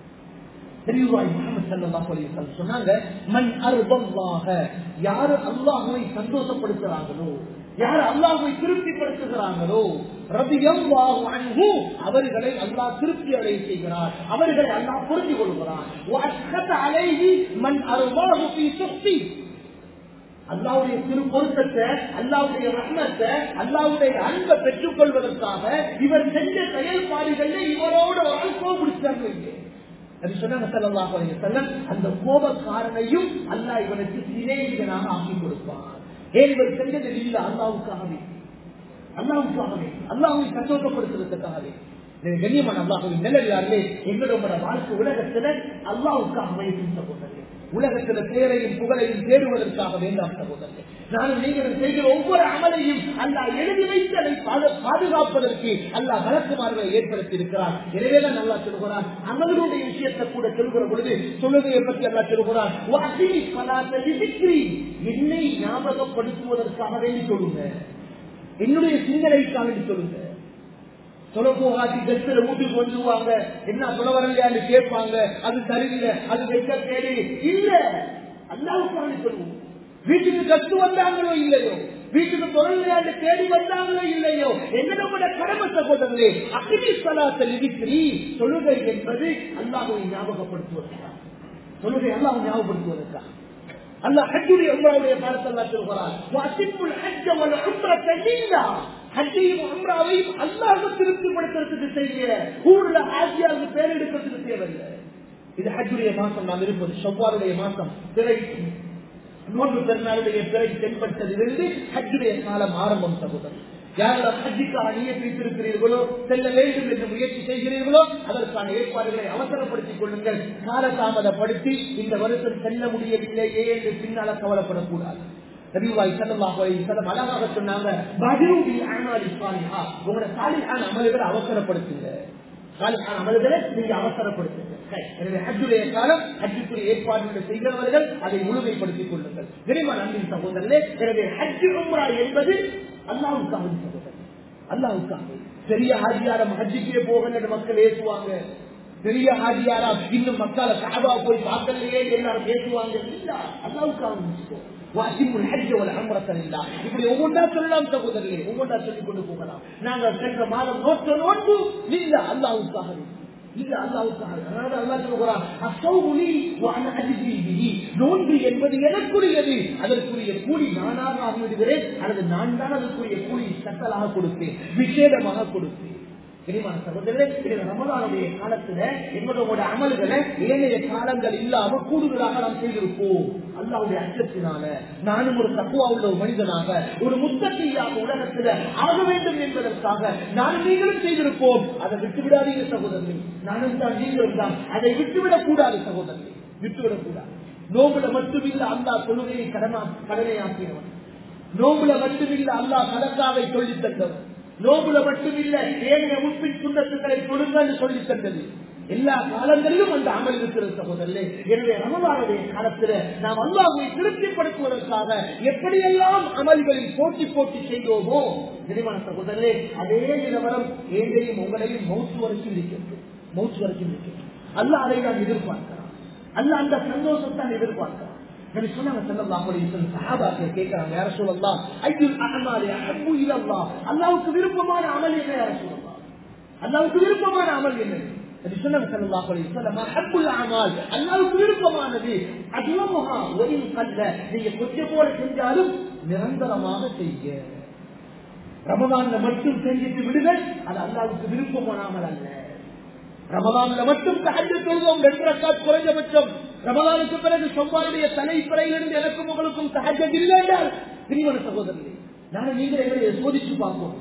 சொன்னாங்க, மன் அர்தல்லாஹ, யாரு அல்லாஹ்வை சந்தோஷப்படுத்துறாங்களோ, யார் அல்லாஹ்வை திருப்திப்படுத்துகிறாங்களோ, ரலியல்லாஹு அன்ஹு, அவர்களை அல்லாஹ் திருப்தி அடைய செய்கிறார், அவர்களை அல்லாஹ் புரிந்து கொள்கிறார். வஅஸ்கத அலைஹி மன் அர்தாஹு ஃபீ சுஃபி, அல்லாஹ்வுடைய திருப்பொருத்தத்தை, அல்லாஹ்வுடைய ரஹ்மத்தை, அல்லாஹ்வுடைய அன்பை பெற்றுக் கொள்வதற்காக இவர் செஞ்ச செயல்பாடுகளை இவரோட ஒரு கோபிடிச்சாங்க. அது சொன்னாங்க ஸல்லல்லாஹு அலைஹி வஸல்லம், அந்த கோபக்காரனையும் அல்லாஹ் இவனுக்கு சிநேகிதனாக ஆக்கி கொடுப்பார். ஏன் இவர் செஞ்சது இல்ல அல்லாஹ்வுக்காகவே, அல்லாஹ்வை சந்தோஷப்படுத்துறதுக்காகவே. கண்ணியமான அல்லாஹ்வின் நல்லடியார்களே, எங்களோட வாழ்க்கை உலகத்துல அல்லாஹ்வுக்காகவே சகோதரர்களே, உலகத்துல பேரையும் புகழையும் தேடுவதற்காக வேண்டாம் சகோதரர்களே. நானும் நீங்களும் செய்கிற ஒவ்வொரு அமலையும் அல்லாஹ் எழுதி வைத்து அதை பாதுகாப்பதற்கு அல்லாஹ் வழக்குமார்களை ஏற்படுத்தி இருக்கிறார். எனவேதான் அல்லாஹ் சொல்கிறார், அமலுடைய விஷயத்தை கூட சொல்கிற பொழுது தொழுகையை பற்றி அல்லாஹ் சொல்கிறார், என்னை ஞாபகப்படுத்துவதற்காக வேண்டி சொல்லுங்க, என்னுடைய சிந்தனைக்காக சொல்லுங்க. சொல்ல போகாட்டி கெஸ்ட்ல வீட்டுக்கு வந்துருவாங்க, என்ன சொல்ல வரலையான்னு கேட்பாங்க, அது சரியில்லை, அது வைக்க கேடு இல்ல, அல்லாஹ்வுக்காக சொல்லுவோம். வீட்டுக்கு கஷ்டு வந்தாங்களோ இல்லையோ, வீட்டுக்கு தொழிலாளி தேடி வந்தாங்களோ இல்லையோ, எங்களோட கடமை சகோதரர்களே, அக்னி ஸலாத்தல் விக்ரி, தொழுகை என்பது அல்லாஹ்வை ஞாபகப்படுத்துவதற்காக, தொழுகை அல்லாஹ்வை ஞாபகப்படுத்துவதற்காக. அல்லாஹ் ஹஜ்ஜுடைய உம்ராவுடைய பாடத்தை அல்லாஹ் சொல்கிறார், வஅத்திமுல் ஹஜ்ஜ வல் உம்ரத லில்லாஹ், ஹஜ்ஜையும் உம்ராவையும் அல்லாஹ்வை திருப்திப்படுத்துறதுக்கு செய்ய, ஊர்ல ஹாஜியாவுக்கு பேர் எடுக்கிறதுக்கு தேவையில்லை. இது ஹஜ்ஜுடைய மாசம் நாம் இருப்பது, ஷவ்வாலுடைய மாசம், பிறை நோன்பு பெருநாளுடைய பிறை தென்பட்டதிலிருந்து ஹஜ்ஜுடைய காலம் ஆரம்பம் சகோதரர். யாரெல்லாம் ஹஜ்ஜுக்கான நியத் வைத்திருக்கிறீர்களோ, செல்ல வேண்டும் என்று முயற்சி செய்கிறீர்களோ அதற்கான ஏற்பாடுகளை அவசரப்படுத்திக் கொள்ளுங்கள். காலதாமதப்படுத்தி இந்த வருஷம் செல்ல முடியவில்லையே என்று பின்னால கவலைப்படக்கூடாது. நபியுல்லாஹி ஸல்லல்லாஹு அலைஹி வஸல்லம் அழகாக சொன்னாங்க, பதிரு பில் அமாலி ஸாலிஹா, உங்களோட சாலிஹான அமல்களை அவசரப்படுத்துங்க. சாலிஹான அமல்களை நீங்க அவசரப்படுத்துங்க. எனவே ஹஜ்ஜுடைய காலம், ஹஜ்ஜுக்குரிய ஏற்பாடுகளை செய்கிறவர்கள் அதை முழுமைப்படுத்திக் கொள்ளுங்கள். கனிமான அன்பின் சகோதரர்களே, எனவே ஹஜ் உம்ரா என்பது அல்லாஹ்வுக்காக சகோதரர், அல்லாஹ்வுக்காக. பெரிய ஹாஜியாரம் ஹஜ்ஜுக்கே போகல மக்கள் ஏசுவாங்க. பெரிய ஹாஜியாரா இன்னும் மக்கால கஅபா போய் பார்க்கலையே எல்லாரும் பேசுவாங்க. இல்ல, அல்லாஹ்வுக்காக இப்படி ஒவ்வொன்றா சொல்லலாம் சகோதரர்களே, ஒவ்வொன்றா சொல்லிக் கொண்டு போகலாம். நாங்கள் சென்ற மாதம் நோன்பு இல்ல அல்லாஹ்வுக்காக, இல்ல அல்லாஹ்வுக்காக. அதனால அல்லாஹ் சொல்கிறான், நோன்பு என்பது எனக்குரியது, அதற்குரிய கூலி நானாக ஆகிவிடுகிறேன், அல்லது நான் தான் அதற்குரிய கூலி சட்டலாக கொடுப்பேன், விசேடமாக கொடுப்பேன். ரமலானுடைய காலத்துல எங்களோட அமல்களை ஏனைய காலங்கள் இல்லாம கூடுதலாக நாம் செய்திருப்போம். அல்லாஹ்வுடைய அச்சத்தினால நானும் ஒரு தக்குவா உள்ள ஒரு மனிதனாக, ஒரு முத்தகியாக உலகத்துல ஆக வேண்டும் என்பதற்காக நானும் நீங்களும் செய்திருப்போம். அதை விட்டுவிடாதீங்க சகோதரர்களே, நானும் தான் நீங்களும் தான், அதை விட்டுவிடக் கூடாது சகோதரர்களே, விட்டுவிடக் கூடாது. நோம்புல மட்டுமில்ல அல்லாஹ் தொழுகையை கடமையாக்கினவன், நோம்புல மட்டுமில்ல அல்லாஹ் சதக்காவை சொல்லித் தந்தவன், நோம்புல மட்டுமில்ல ஏனைய முஸ்லிம் சுன்னத்துக்களை கொடுங்கள் சொல்லி தந்தது. எல்லா காலங்களிலும் அந்த அமல் இருக்கிறது சகோதரர்களே. எனவே ரமலானுடைய காலத்தில் நாம் அல்லாஹ்வை திருப்திப்படுத்துவதற்காக எப்படியெல்லாம் அமல்களில் போட்டி போட்டி செய்தோமோ நினைவான சகோதரர்களே, அதே நிலவரம் ஏழையும் உங்களையும் மௌத்து வரைக்கும் இருக்கிறது, மௌத்து வரைக்கும் இருக்கிறது. அல்லாஹ் அதை தான் எதிர்பார்க்கிறான், அல்லாஹ் அந்த சந்தோஷத்தான் எதிர்பார்க்கிறான். நபி ஸல்லல்லாஹு அலைஹி வஸல்லம் சஹாபாக்கள் கேக்குறாங்க, யா ரசூலல்லாஹ் அய்யுல் அஅமாலி அஹப்பு இலல்லாஹ், அல்லாஹ்வுக்கு விருப்பமான அமல் என்ன யா ரசூலல்லாஹ், அல்லாஹ்வுக்கு விருப்பமான அமல் என்ன? நபி ஸல்லல்லாஹு அலைஹி வஸல்லம் அஹப்புல் அமால், அல்லாஹ்வுக்கு விருப்பமானது அதுவஹா வஇன் கல்ல, நீங்க கொஞ்சம் போல செஞ்சாலும் நிரந்தரமாக செய்ய. ரமலான்ல மட்டும் செஞ்சிட்டு விடுங்கள், அது அல்லாஹ்வுக்கு விருப்பமான அமல் அல்ல. ரமலான்ல மட்டும் தஹஜ்ஜுத் தொழுவோம் 2 ரக்காத் குறைந்தபட்சம், ரமலானுக்கு பிறகு சொவ்வாருடைய தலைப்பறையிலிருந்து எனக்கும் உங்களுக்கும் தஹஜ்ஜுத் இல்லை என்றால் பிரிவான சகோதரர்களே, நானும் நீங்கள் எங்களை சோதிச்சு பார்ப்போம்.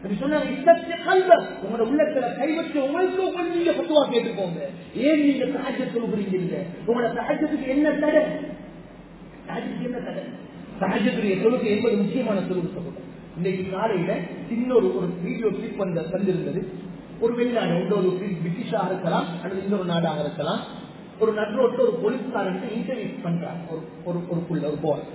உங்களோட உள்ளத்துல கைவச்சு உங்களுக்கு நீங்க பத்துவா கேட்டுக்கோங்க. ஏன் நீங்க தஹஜ்ஜுத் தொழுகிறீங்க? இல்ல, உங்களோட தஹஜ்ஜுக்கு என்ன தடை? தஹஜ்ஜுக்கு என்ன தடை? தஹஜ்ஜுடைய தொழுகை என்பது முக்கியமான தொழுகை சகோதரர். இன்னைக்கு காலையில இன்னொரு வீடியோ கிளிப் வந்திருந்தது. ஒரு வெளிநாடு, ஒரு பிரிட்டிஷாக இருக்கலாம் அல்லது இன்னொரு நாடாக இருக்கலாம், ஒரு நட்ரோட்டில் ஒரு போலீஸ்காரனுக்கு இன்டர்வியூ பண்றாங்க. ஒரு போர்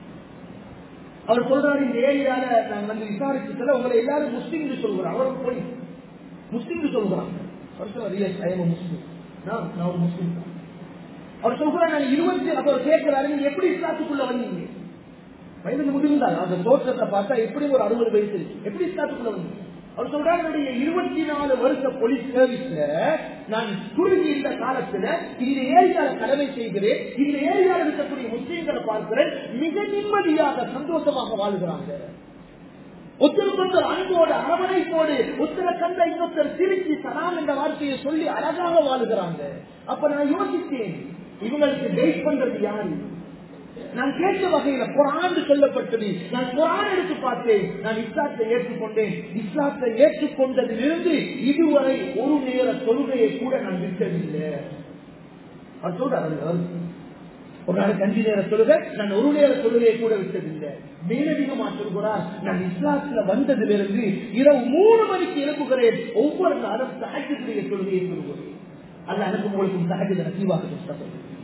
அவர் சொல்றாரு, இந்த ஏரியால நாங்க வந்து விசாரிச்சுல உங்களை எல்லாரும் முஸ்லீம் சொல்கிறார். அவர் போலீஸ் முஸ்லீம் சொல்கிறாங்க. முஸ்லீம், நான் ஒரு முஸ்லீம். அவர் சொல்றாரு, நாங்க 20 அவர் கேட்கிறாரு, நீங்க எப்படி இஸ்லாத்துக்குள்ள வந்தீங்க? வயது முடிந்தால் அந்த தோற்றத்தை பார்த்தா எப்படி ஒரு 60 வயசு இருக்கு, எப்படி இஸ்லாத்துக்குள்ள வந்தீங்க? அவர் சொல்றாரு, 24 வருஷ போலீஸ் சர்வீஸ்ல நான் குறுகி இந்த காலத்துல இந்த ஏரியால கடமை செய்கிறேன், இந்த ஏரியாவில் இருக்கக்கூடிய முஸ்லீம்களை பார்க்கிறேன், மிக நிம்மதியாக சந்தோஷமாக வாழ்கிறாங்க. ஒருத்தருக்கு அன்போடு அரவணைப்போடு ஒருத்தரை கண்ட இன்னொருத்தர் திருச்சி சலாம் என்ற வார்த்தையை சொல்லி அழகாக வாழ்கிறாங்க. அப்ப நான் யோசித்தேன், இவங்களுக்கு கைட் பண்றது யாரு? நான் கேட்ட வகையில குர்ஆன் சொல்லப்பட்டது, நான் குர்ஆன் எடுத்து பார்த்தேன், நான் இஸ்லாத்தை ஏற்றுக்கொண்டேன். இஸ்லாத்தை ஏற்றுக்கொண்டதிலிருந்து இதுவரை ஒரு நேர தொழுகையை கூட நான் விட்டதில்லை. அவர் சொல்றாரு, ஒரு நாளைக்கு 5 நேர தொழுகை, நான் ஒரு நேர தொழுகையை கூட விட்டதில்லை. மேலதிகமா சொல்கிறார், நான் இஸ்லாத்துல வந்ததிலிருந்து இரவு 3 மணிக்கு எழுப்புகிறேன், ஒவ்வொரு நாளும் தஹஜ்ஜுடைய தொழுகையை சொல்கிறேன். அல்லாஹ் எனக்கு உங்களுக்கு தஹஜ்ஜுத் நசீபாக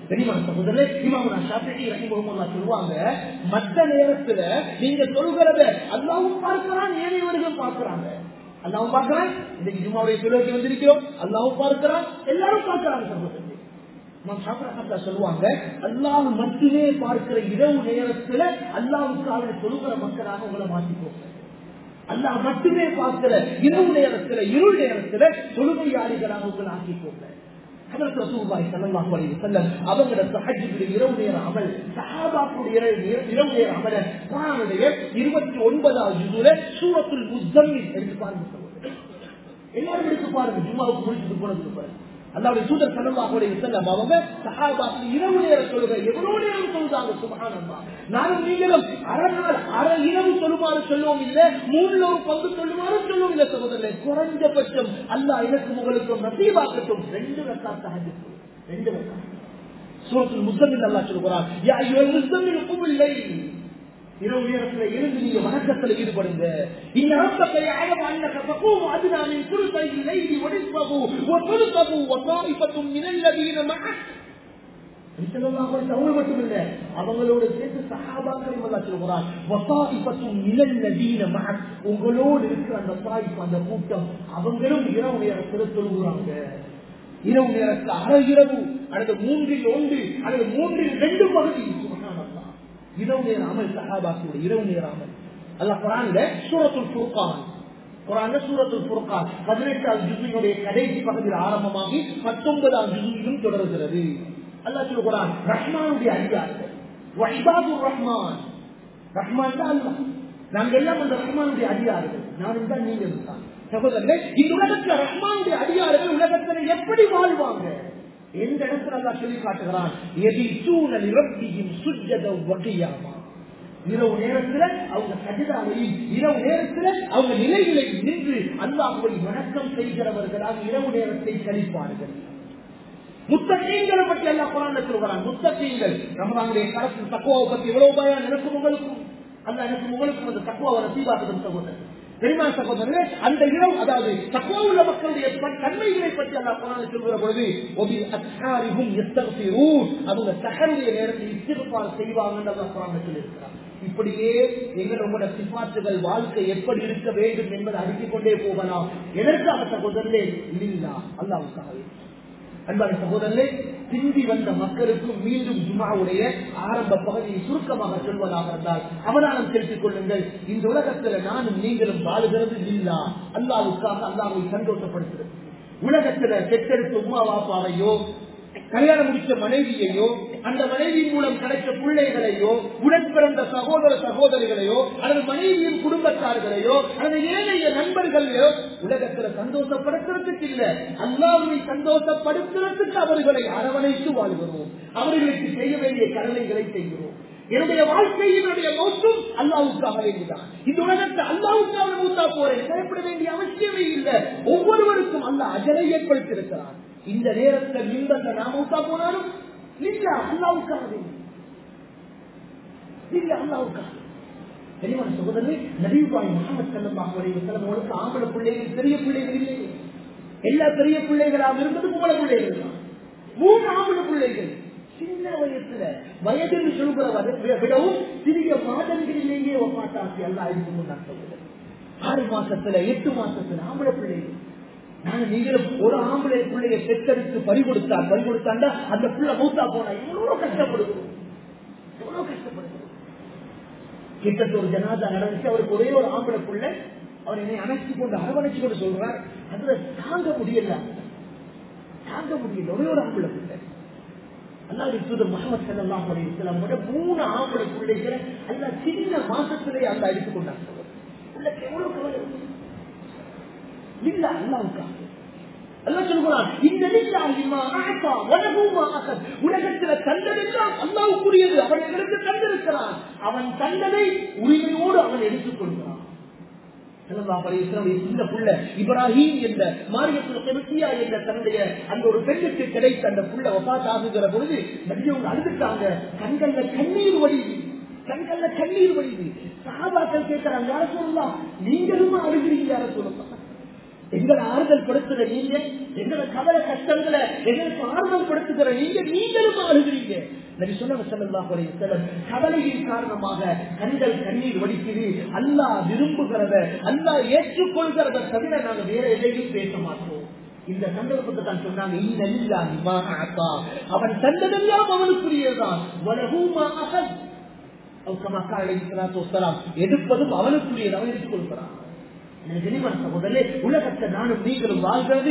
சொல்லுவாங்க. மற்ற நேரத்துல நீங்க சொல்கிறத அல்லாஹ்வும் பார்க்கிறான், ஏனையவர்களும் பார்க்கிறாங்க. அல்லாஹ்வும் பார்க்கிறான், இன்னைக்கு ஜும்மாவுடைய தொழுகைக்கு வந்திருக்கிறோம், அல்லாஹ்வும் பார்க்கிறான், எல்லாரும் பார்க்கிறாங்க. சொல்லுவாங்க, அல்லாஹ் மட்டுமே பார்க்கிற இரவு நேரத்துல அல்லாஹ்வுக்காக சொல்லுகிற மக்களாக உங்களை மாற்றிக்கோங்க. அல்லாஹ் மட்டுமே பார்க்கிற இரவு நேரத்துல, இருள் நேரத்துல தொழுகையாளிகளாக உங்களை ஆக்கிக்கோங்க. அவங்களோட தஹஜ்ஜுடைய இரவு நேர அமல், சஹாபாக்களுடைய இரவு நேர அமல குர்ஆனுடைய 29வது ஜுஸுல சூரத்துல் முஸ்ஸம்மில் எடுத்து பாருங்க. எல்லாரும் எடுத்து பாருங்க, ஜும்மாவுக்கு முடிச்சுட்டு போனதுக்கு பிறகு அல்லாஹ்வுடைய தூதர் ஸல்லல்லாஹு அலைஹி வஸல்லம் அவங்க சஹாபாக்கள் இரவு நேர தொழுகை எவ்வளவு நேரம் சொல்றாங்க சுப்ஹானல்லாஹ். நானும் நீங்களும் அரை நாள் அரை இரவு சொல்லுமாறு சொல்லவும் இல்லை, மூணுல ஒரு பங்கு சொல்லுமாறு சொல்லவும் இல்லை சகோதரர்களே. குறைஞ்சபட்சம் அல்லாஹ் எனக்கும் உங்களுக்கும் நசீபாக்கட்டும் 2 ரக்காத் தஹஜ்ஜுத், 2 ரக்காத். சூரத்துல் முஸம்மில் அல்லாஹ் சொல்றான், யா அய்யுல் முஸம்மில் குமில் லைல், இரவு நேரத்தில் எழுந்து நீங்க வணக்கத்தில் ஈடுபடுங்க. இந்த ரப்பக யஅலமு அன்னக தகூமு அத்னா மின் சுல்ஸைல் லைலி வ நிஸ்ஃபஹு வ துல்கஹு வ தாயிஃபத்தும் மினல் லதீன மஅக். ஸல்லல்லாஹு அலைஹி வஸல்லம் மட்டுமில்லை, அவங்களோடு சேர்த்து சஹாபாக்களையும் அல்லாஹ் சொல்றான், வ தாயிஃபத்தும் மினல் லதீன மஅக், உங்களோடு இருக்கிற அந்த தாயிஃப், அந்த கூட்டம், அவங்களும் இரவு நேரத்தில் தொழுகிறாங்க. இரவு நேரத்தில் அரை இரவு அல்லது 3/1 அல்லது 3/2 பகுதி. சுப்ஹானல்லாஹ், இரவு நேர அமல் சஹாபாக்களுடைய இரவு நேர அமல். அல்லாஹ் குர்ஆன்ல சூரத்துல் ஃபுர்கான், குர்ஆன்ல சூரத்துல் ஃபுர்கான் 18வது ஜுஸ்னுடைய கடைசி பகுதியில் ஆரம்பமாகி 19வது ஜுஸ்னிலும் தொடர்கிறது. அல்லாஹ் சொல்றான், ரஹ்மானுடைய அடியார்கள், வ இபாதுர் ரஹ்மான், ரஹ்மான் தான் அல்லாஹ், நாங்க எல்லாம் அந்த ரஹ்மானுடைய அடியார்கள், நானும் தான் நீங்களும் தான். சகோதரர்களே, இந்த உலகத்துல ரஹ்மானுடைய அடியார்கள் உலகத்துல எப்படி வாழ்வாங்க? எந்த இடத்துல அல்லாஹ் சொல்லி காட்டுகிறான், யதிசூன லிரப்பிஹிம் சுஜ்ஜதன் வ கியாமா, இரவு நேரத்துல அவங்க சஜிதாவில், இரவு நேரத்துல அவங்க நிலைகளை நின்று அல்லாஹ்வை வணக்கம் செய்கிறவர்களாக இரவு நேரத்தை கழிப்பார்கள். முத்தகீன்களை பற்றி அல்லாஹ் குர்ஆன்ல சொல்றான். முத்தகீன்கள் ரமலானுடைய காலத்தில் தக்வாவை பற்றி எவ்வளவு பயம் எனக்கும் உங்களுக்கும், அல்லாஹ் எனக்கும் உங்களுக்கும் அந்த தக்வாவை நசீபாக்குதும் சகோதரர். தெரியுமா சகோதரர்களே, அந்த இரவு, அதாவது தக்வா உள்ள மக்களுடைய தன்மைகளை பற்றி அல்லாஹ் குர்ஆனில் சொல்கிற பொழுது, வபில் அஸ்ஹாரிஹும் யஸ்தக்ஃபிரூன், அவங்க சஹருடைய நேரத்தில் இஸ்திக்ஃபார் செய்வாங்கன்னு அல்லாஹ் குர்ஆனில் சொல்லியிருக்கிறார். இப்படியே எங்களோட சிஃபாத்துகள் வாழ்க்கை எப்படி இருக்க வேண்டும் என்பதை அறிந்து கொண்டே போகலாம். எதற்காக சகோதரர்களே? லில்லாஹ், அல்லாஹ்வுக்காகவே. அன்பான சகோதரர்களே, சிந்தி வந்த மக்களுக்கும் மீண்டும் ஜும்ஆவுடைய ஆரம்ப பகுதியை சுருக்கமாக சொல்வதாக இருந்தால் அவதானம் செலுத்திக் கொள்ளுங்கள். இந்த உலகத்துல நானும் நீங்களும் வாழுகிறது லில்லாஹ், அல்லாஹ்வுக்காக, அல்லாஹ்வை சந்தோஷப்படுத்துறது. உலகத்துல பெற்றெடுத்த உம்மா வாப்பாவையோ, கல்யாணம் முடிச்ச மனைவியையோ, அந்த மனைவி மூலம் கிடைத்த பிள்ளைகளையோ, உடன் பிறந்த சகோதர சகோதரிகளையோ, அல்லது மனைவியின் குடும்பத்தார்களையோ, அல்லது ஏனைய நண்பர்களையோ உலகத்துல சந்தோஷப்படுத்துறதுக்கு இல்ல, அல்லாஹ்வை சந்தோஷப்படுத்துறதுக்கு அவர்களை அரவணைத்து வாழ்கிறோம். அவர்களுக்கு செய்ய வேண்டிய கடமைகளை செய்கிறோம். என்னுடைய வாழ்க்கையினுடைய நோக்கம் அல்லாஹ்வுக்காக வேண்டிதான். இந்த உலகத்தை அல்லாஹ்வுக்காக மூத்தா போறேன் பயப்பட வேண்டிய அவசியமே இல்லை. ஒவ்வொருவருக்கும் அல்லாஹ் அஜரை ஏற்படுத்தியிருக்கிறான். இந்த நேரத்தில் நின்றத நாம் மூத்தா போனாலும் இல்ல அல்லாஹ்வுக்காக வேண்டி, இல்ல அல்லாஹ்வுக்காக. தெளிவான சகோதரர்களே, நபியுல்லாஹி முஹம்மது ஸல்லல்லாஹு அலைஹி வஸல்லம் அவர்களுக்கு ஆம்பளை பிள்ளைகள், பெரிய பிள்ளைகள் இல்லை. எல்லா பெரிய பிள்ளைகளாக இருந்தது பொம்பளை பிள்ளைகள் தான். 3 ஆம்பளை பிள்ளைகள். சின்ன வயசுல, வயதில் சொல்கிற விடவும் சிறிய மாதங்களிலேயே ஒப்பாட்டாசி அல்லாஹ் இருக்கு. 6 மாசத்துல 8 மாசத்துல ஆம்பளை பிள்ளைகள். நாங்க நீங்களும் ஒரு ஆம்பளை பிள்ளைய பெற்றெடுத்து பறிகொடுத்தாண்டா அந்த பிள்ளை மூத்தா போனா எவ்வளவு கஷ்டப்படுகிறோம், எவ்வளவு கஷ்டப்படுகிறோம். கிட்டத்தட்ட ஒரு ஜனாதா நடந்துச்சு, அவருக்கு ஒரே ஒரு ஆம்பளை பிள்ளை. அவர் என்னை அணைச்சு கொண்டு அரவணைச்சு கொண்டு சொல்றார், அதுல தாங்க முடியல, ஒரே ஒரு ஆம்பளை பிள்ளை. அல்லாஹ்வுடைய தூதர் முஹம்மது ஸல்லல்லாஹு அலைஹி வஸல்லம் 3 ஆம்பளை பிள்ளைகளை அல்லாஹ் சின்ன மாசத்திலே அல்லாஹ் எடுத்துக்கொண்டார். உள்ளக்கு எவ்வளவு கவலை இல்ல அல்லாஹ்வுக்காக. அல்லாஹ் சொல்றான், இந்த லில்லாஹி மா அஅதா வ லஹு மா அகத், உலகத்துல தந்ததெல்லாம் அல்லாஹ்வுக்குரியது, அவன் எங்களுக்கு தந்திருக்கிறான். அவன் தந்ததை உரிமையோடு அவன் எடுத்துக்கொள்கிறான். ஸல்லல்லாஹு அலைஹி வஸல்லம் இந்த புள்ள இப்ராஹீம் என்ற மாரியத்துல் கிப்தியா என்ற தன்னுடைய அந்த ஒரு பெண்ணுக்கு கிடைத்த அந்த புள்ள வஃபாத் ஆகுகிற பொழுது நபியவங்க அழுதுட்டாங்க. கண்கள்ல கண்ணீர் வடியுது. சஹாபாக்கள் கேட்கிறாங்க, யா ரசூலல்லாஹ், நீங்களும் அழுகிறீங்க யா ரசூலல்லாஹ், எங்களை ஆறுதல் படுத்துற நீங்க, எங்களை கவலை கஷ்டங்களை எங்களுக்கு ஆறுதல் படுத்துகிற நீங்களும் அழுகிறீங்க. நபி ஸல்லல்லாஹு அலைஹி வஸல்லம் கவலையின் காரணமாக கண்கள் கண்ணீர் வடிக்குது. அல்லாஹ் விரும்புகிறத, அல்லாஹ் ஏற்றுக்கொள்கிறத தவிர நாங்கள் வேற எதையும் பேச மாட்டோம். இந்த சந்தர்ப்பத்தை தான் சொன்னாங்க, இன்ன லில்லாஹி மா அஅதா, அவன் தந்ததெல்லாம் அவனுக்குரியதுதான். வ லஹு மா அகத், எடுப்பதும் அவனுக்குரியது, அவன் எடுத்துக் கொள்கிறான். முதலே உலகத்தை நானும் நீங்களும் வாழ்கிறது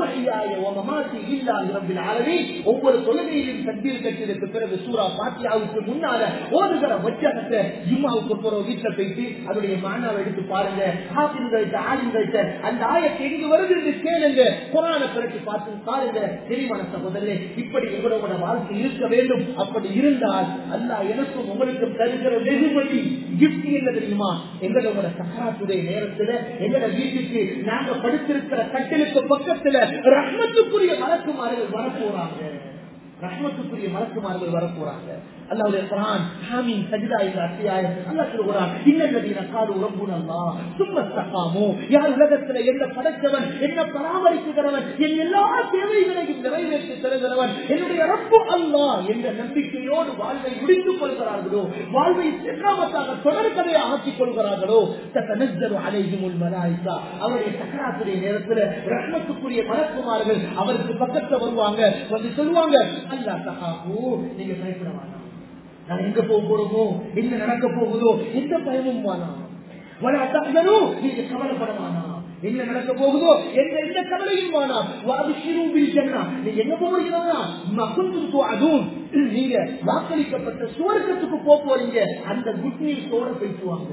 ஒவ்வொரு தொழுகையிலும் தக்பீர் கட்டியதற்கு பிறகு சூரா ஃபாத்திஹாவுக்கு முன்னால ஓதுகிற வச்சனத்தை ஜும்மாவுக்கு போற வீட்டுல போயிட்டு அதனுடைய மானாவை எடுத்து பாருங்க. ஹாஃபிஸ்கள்ட்ட ஆலிம்கள்ட்ட அந்த ஆயத்தை எங்க வருது என்று கேளுங்க. குர்ஆனை பிறகு பார்த்து பாருங்க. தெரிவான சகோதரர்களே, இப்படி எங்களோட வாழ்க்கை இருக்க வேண்டும். அப்படி இருந்தால் அல்லாஹ் எனக்கும் உங்களுக்கும் தருகிற வெகுமதி கிஃப்ட் என்ன தெரியுமா? எங்களோட சக்கராத்துடைய நேரத்துல எங்களோட வீட்டுக்கு நாங்க படுத்திருக்கிற கட்டிலுக்கு பக்கத்துல ரஹ்மத்துக்குரிய மலக்குமார்கள் வரப்போறாங்க. ரஹ்மத்துக்குரிய மலக்குமார்கள் வரப்போறாங்க. அல்லாஹ்வுடைய குர்ஆன் ஹாமீம் சஜ்தா என்ற அத்தியாயம் அல்லாஹ் சொல்றான், இன்னல்லதீன காலு ரப்புனா அல்லாஹ் சும்ம இஸ்தகாமு. யார் உலகத்துல என்ன படைத்தவன், என்ன பராமரிக்கிறவன், என் எல்லா தேவைகளையும் நிறைவேற்றி தருகிறவன் என்னுடைய ரப்பு அல்லாஹ் என்ற நம்பிக்கையோடு வாழ்வை முடித்துக் கொள்கிறார்களோ, வாழ்வை சிறமத்தாக தொடர்கதையை ஆக்கிக் கொள்கிறார்களோ, தத்தனஸ்ஸலு அலைஹிமுல் மலாயிகா. அவருடைய சக்கராத்துடைய நேரத்துல ரஹ்மத்துக்குரிய மலக்குமார்கள் அவருக்கு பக்கத்துல வருவாங்க. வந்து சொல்லுவாங்க, அல்லாஹ் தகாபு, நீங்க பயப்பட வேண்டாம். நான் எங்க போக போறோமோ, என்ன நடக்க போகுதோ எந்த பயமும் வேணாம். வலா தஹ்சனு, நீங்க கவலைப்பட வேண்டாம். என்ன நடக்க போகுதோ எந்த கவலையும் வேணாம். வஅப்ஷிரு பில் ஜன்னah, நீங்க எங்க போறீங்கன்னா மகுந்தும் துஅதுன், நீங்க வாக்களிக்கப்பட்ட சுவர்க்கத்துக்கு போறீங்க. அந்த குட் நியூஸோட பேசுவாங்க.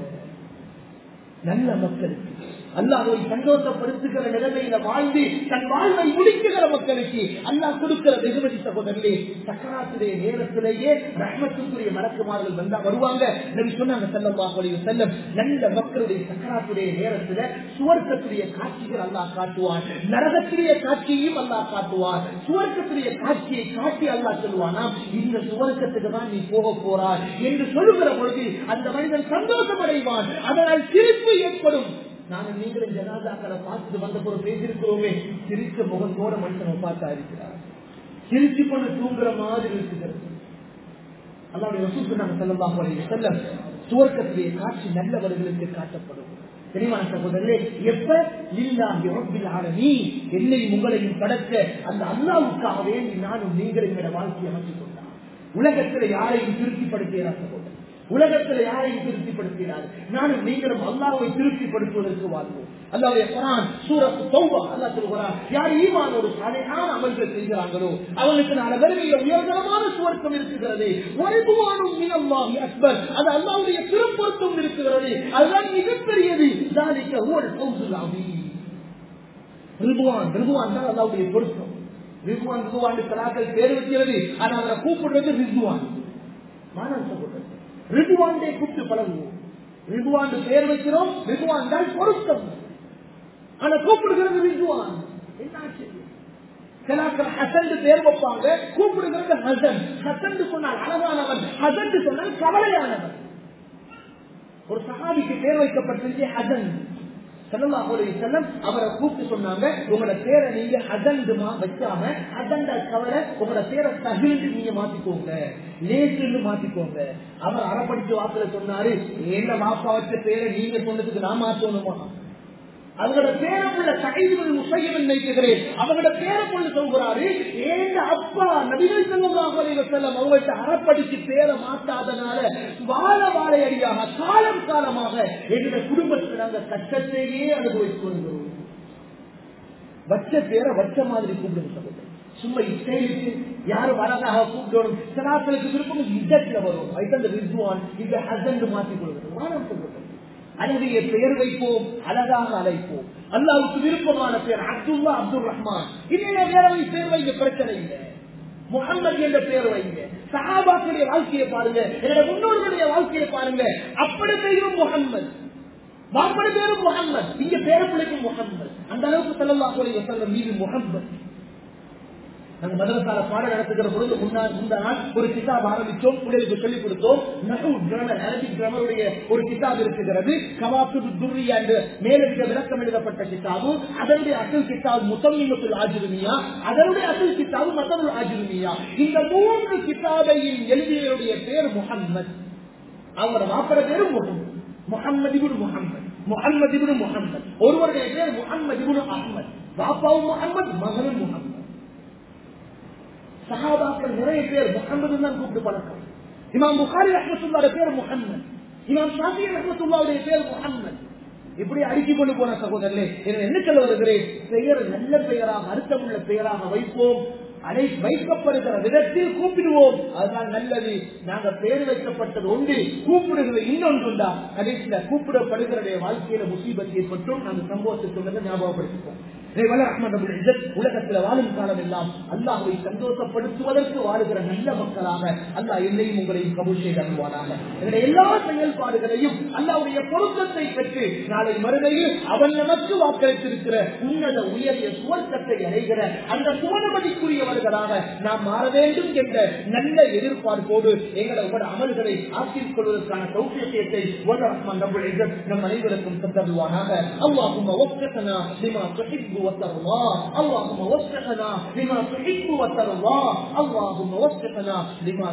நல்ல மக்களுக்கு அல்லாஹ்வை சந்தோஷப்படுத்துகிற நிலைமையில வாழ்ந்து தன் வாழ்வை முடிக்குகிற மக்களுக்கு அல்லாஹ் கொடுக்கிற வெகுமதி சகோதரர்களே, சக்கராத்துடைய நேரத்திலேயே ரஹ்மத்துக்குரிய மலக்குமார்கள் வந்தா வருவாங்க. நபி சொன்னாங்க ஸல்லல்லாஹு அலைஹி வஸல்லம், நல்ல மக்களுடைய சக்கராத்துடைய நேரத்துல சுவர்க்கத்துடைய காட்சிகள் அல்லாஹ் காட்டுவான், நரகத்துடைய காட்சியையும் அல்லாஹ் காட்டுவான். சுவர்க்கத்துடைய காட்சியை காட்டி அல்லாஹ் சொல்லுவானா, இந்த சுவர்க்கத்துக்கு தான் நீ போக போறாய் என்று சொல்லுகிற பொழுது அந்த மனிதன் சந்தோஷம் அடைவான். அதனால் சிரிப்பு ஏற்படும். நாங்கள் நீங்களும் ஜனாதாக்களை பார்த்துட்டு வந்த போது பேசியிருக்கிறோமே, சிரிச்ச முகத்தோட மனுஷனை பார்த்தா இருக்கிறார், சிரிச்சு கொண்டு தூங்குற மாதிரி இருக்கிறது. அல்லாஹ்வுடைய ரசூல் சொன்னாங்க ஸல்லல்லாஹு அலைஹி வஸல்லம், சுவர்க்கத்துடைய காட்சி நல்லவர்களுக்கு காட்டப்படும். தெரியுமா சகோதரர்களே, எப்ப லில்லாஹி ரப்பில் ஆலமீன், என்னையும் உங்களையும் படைத்த அந்த அல்லாஹ்வுக்காகவே நானும் நீங்களும் என்ற வாழ்க்கையை அமைத்துக் கொண்டார். உலகத்தில் யாரையும் திருப்திப்படுத்தினார் சகோதரர், உலகத்தில் யாரையும் திருப்திப்படுத்தினார். நானும் நீங்களும் அல்லாஹ்வை திருப்திப்படுத்துவதற்கு வாழ்வோம். அல்லாஹ்வுடைய குர்ஆன் சூரத் தௌபா அல்லாஹ் சொல்கிறார், யார் ஈமானோடு சாலிஹான அமல்கள் செய்கிறார்களோ அவங்களுக்கு நாளை வறுமையில உயர்தரமான சுவர்க்கம் இருக்கிறது. வரிதுவானும் மினல்லாஹி அக்பர், அது அல்லாஹ்வுடைய திருப்பொருத்தம் இருக்கிறது. அதுதான் மிகப்பெரியது. ذلك هو الفوز العظيم. ரிதுவான், ரிதுவான் தான் அல்லாஹ்வுடைய பொருத்தம். ரிதுவான் ரிதுவான் கலாக்கள் பேர் வைக்கிறது, ஆனா அவரை கூப்பிடுறது ரிதுவான். மானன் சொல்றது ரிதுவான்டே கூப்பிட்டு பழகுவோம். ரிதுவான் பேர் வைக்கிறோம், ரிதுவான் தான் பொருத்தம். ஆனா கூப்பிடுகிறது ரிதுவான். என்னாச்சு? கலாக்கள் ஹசன் பேர் வைப்பாங்க, கூப்பிடுகிறது ஹசன். ஹசன் சொன்னால் அழகானவன், ஹசன் சொன்னால் கவலையானவன். ஒரு சஹாபிக்கு பேர் வைக்கப்பட்டிருந்தே ஹசன். ஸல்லல்லாஹு அலைஹி வஸல்லம் அவரை கூப்பிட்டு சொன்னாங்க, உங்களோட பேரை நீங்க ஹசன்மா வைக்காம ஹசன்ட கவலை, உங்களோட பேரை சஹீல் நீங்க மாத்திக்கோங்க, லேசுன்னு மாத்திக்கோங்க. அவர் அறப்படிச்ச வாக்குல சொன்னாரு, என்ன வாப்பா வச்ச பேரை நீங்க சொன்னதுக்கு நான் மாற்றணுமா? அவங்களோட பேரப்புள்ள சஹீல் முஸையிப் நினைக்கிறேன், அவங்களோட பேரப்புள்ள சொல்கிறாரு, ஏங்க அப்பா நபிகள் ஸல்லல்லாஹு அலைஹி வஸல்லம் அவங்கள்ட்ட அறப்படிச்சு பேரை மாத்தாதனால வாழையடியாக காலம் காலமாக எங்களுடைய குடும்பத்தில் நாங்கள் கஷ்டத்தையே அனுபவித்துக் கொள்கிறோம். வச்ச பேரை வச்ச மாதிரி கூப்பிடுங்க. சும்மா இசைக்கு யாரும் அழகாக கூப்பிடணும். சனாக்களுக்கு விருப்பம் இசைல வரும். அந்த ரிதுவான் இந்த ஹசன் மாற்றிக் கொள்கிறது. வானம் சொல்றது அழகிய பெயர் வைப்போம், அழகாக அழைப்போம். அல்லாஹ்வுக்கு விருப்பமான பேர் அப்துல்லா, அப்துல் ரஹ்மான். இன்னைய வேறவை பேர் வைக்க பிரச்சனை இல்லை. முஹம்மது என்ற பெயர் வைங்க. சஹாபாக்களுடைய வாழ்க்கையை பாருங்க, என்னோட முன்னோர்களுடைய வாழ்க்கையை பாருங்க. அப்படி பெயரும் முஹம்மது, வாப்படி பேரும் முஹம்மது, இங்க பேர பிள்ளைக்கும் முஹம்மது. அந்த அளவுக்கு ஸல்லல்லாஹு அலைஹி வஸல்லம் மீது முஹம்மது. நாங்க மதரசால பாடம் நடத்துகிற பொழுது முந்த நாள் ஒரு கிதாப் ஆரம்பிச்சோம், பிள்ளைகளுக்கு சொல்லிக் கொடுத்தோம். நஹு கிராமர், அரபிக் கிராமருடைய ஒரு கிதாப் இருக்கிறது, கவாத்துத் துர்ரியா என்ற மேலதிக விளக்கம் எழுதப்பட்ட கிதாபு. அதனுடைய அசல் கிதாப் முத்தம்மிமத்துல் ஆஜிருமியா, அதனுடைய அசல் கிதாபு மத்தனுல் ஆஜிருமியா. இந்த மூன்று கிதாபையும் எழுதியவருடைய பேர் முஹம்மது. அவரோட வாப்பட பேரு முஹம்மது, முஹம்மது இப்னு முஹம்மது, முஹம்மது இப்னு முஹம்மது. ஒருவருடைய பேர் முஹம்மது இப்னு அஹ்மத், வாப்பாவும் முஹம்மது, மகனும் முஹம்மது. சஹாபாக்கள் நிறைய பேர் முஹம்மது தான் கூப்பிட்டு பழக்கம். இமாம் புகாரி ரஹ்மத்துல்லாஹி பேர் முஹம்மது, இமாம் ஷாஃபிஈ ரஹ்மத்துல்லாஹி பேர் முஹம்மது. இப்படி அடுக்கிக் கொண்டு போன சகோதரர்களே, என்ன சொல்ல வருகிறேன், பெயர் நல்ல பெயராக அர்த்தமுள்ள பெயராக வைப்போம், அதை வைக்கப்படுகிற விதத்தில் கூப்பிடுவோம், அதுதான் நல்லது. நாங்க பெயர் வைக்கப்பட்டது ஒன்று, கூப்பிடுகிறது இன்னொன்றுண்டா, கடைசியில கூப்பிடப்படுகிற வாழ்க்கையில முசீபத் ஏற்பட்டும் நாங்க சம்பவத்தை சொன்னதை ஞாபகப்படுத்திப்போம். உலகத்தில் வாழும் காலம் எல்லாம் அல்லாஹ்வை சந்தோஷப்படுத்துவதற்கு வாழுகிற நல்ல மக்களாக அல்லாஹ் என்னையும் உங்களையும் கபூல் செய்து அருள்வானாக. எல்லா செயல்பாடுகளையும் அல்லாஹ்வுடைய பொருத்தத்தை பெற்று நாளை மறுமையில் அவன் நமக்கு வாக்களித்திருக்கிற உன்னத உயரிய சுவர்க்கத்தை அடைகிற அந்த சுவனமதிக்குரியவர்களாக நாம் மாற வேண்டும் என்ற நல்ல எதிர்பார்ப்போடு எங்களை உங்களோட அமல்களை ஆக்கிக் கொள்வதற்கான தௌஃபீகை வல்லரஹ்மான் ரப்புல் இஸ்ஸத் நம் அனைவருக்கும் தந்தருள்வானாக. அல்லாஹும்ம வஃபிக்னா லிமா துஹிப்பு وترضى اللهم وفقنا لما تحب وترضى اللهم وفقنا لما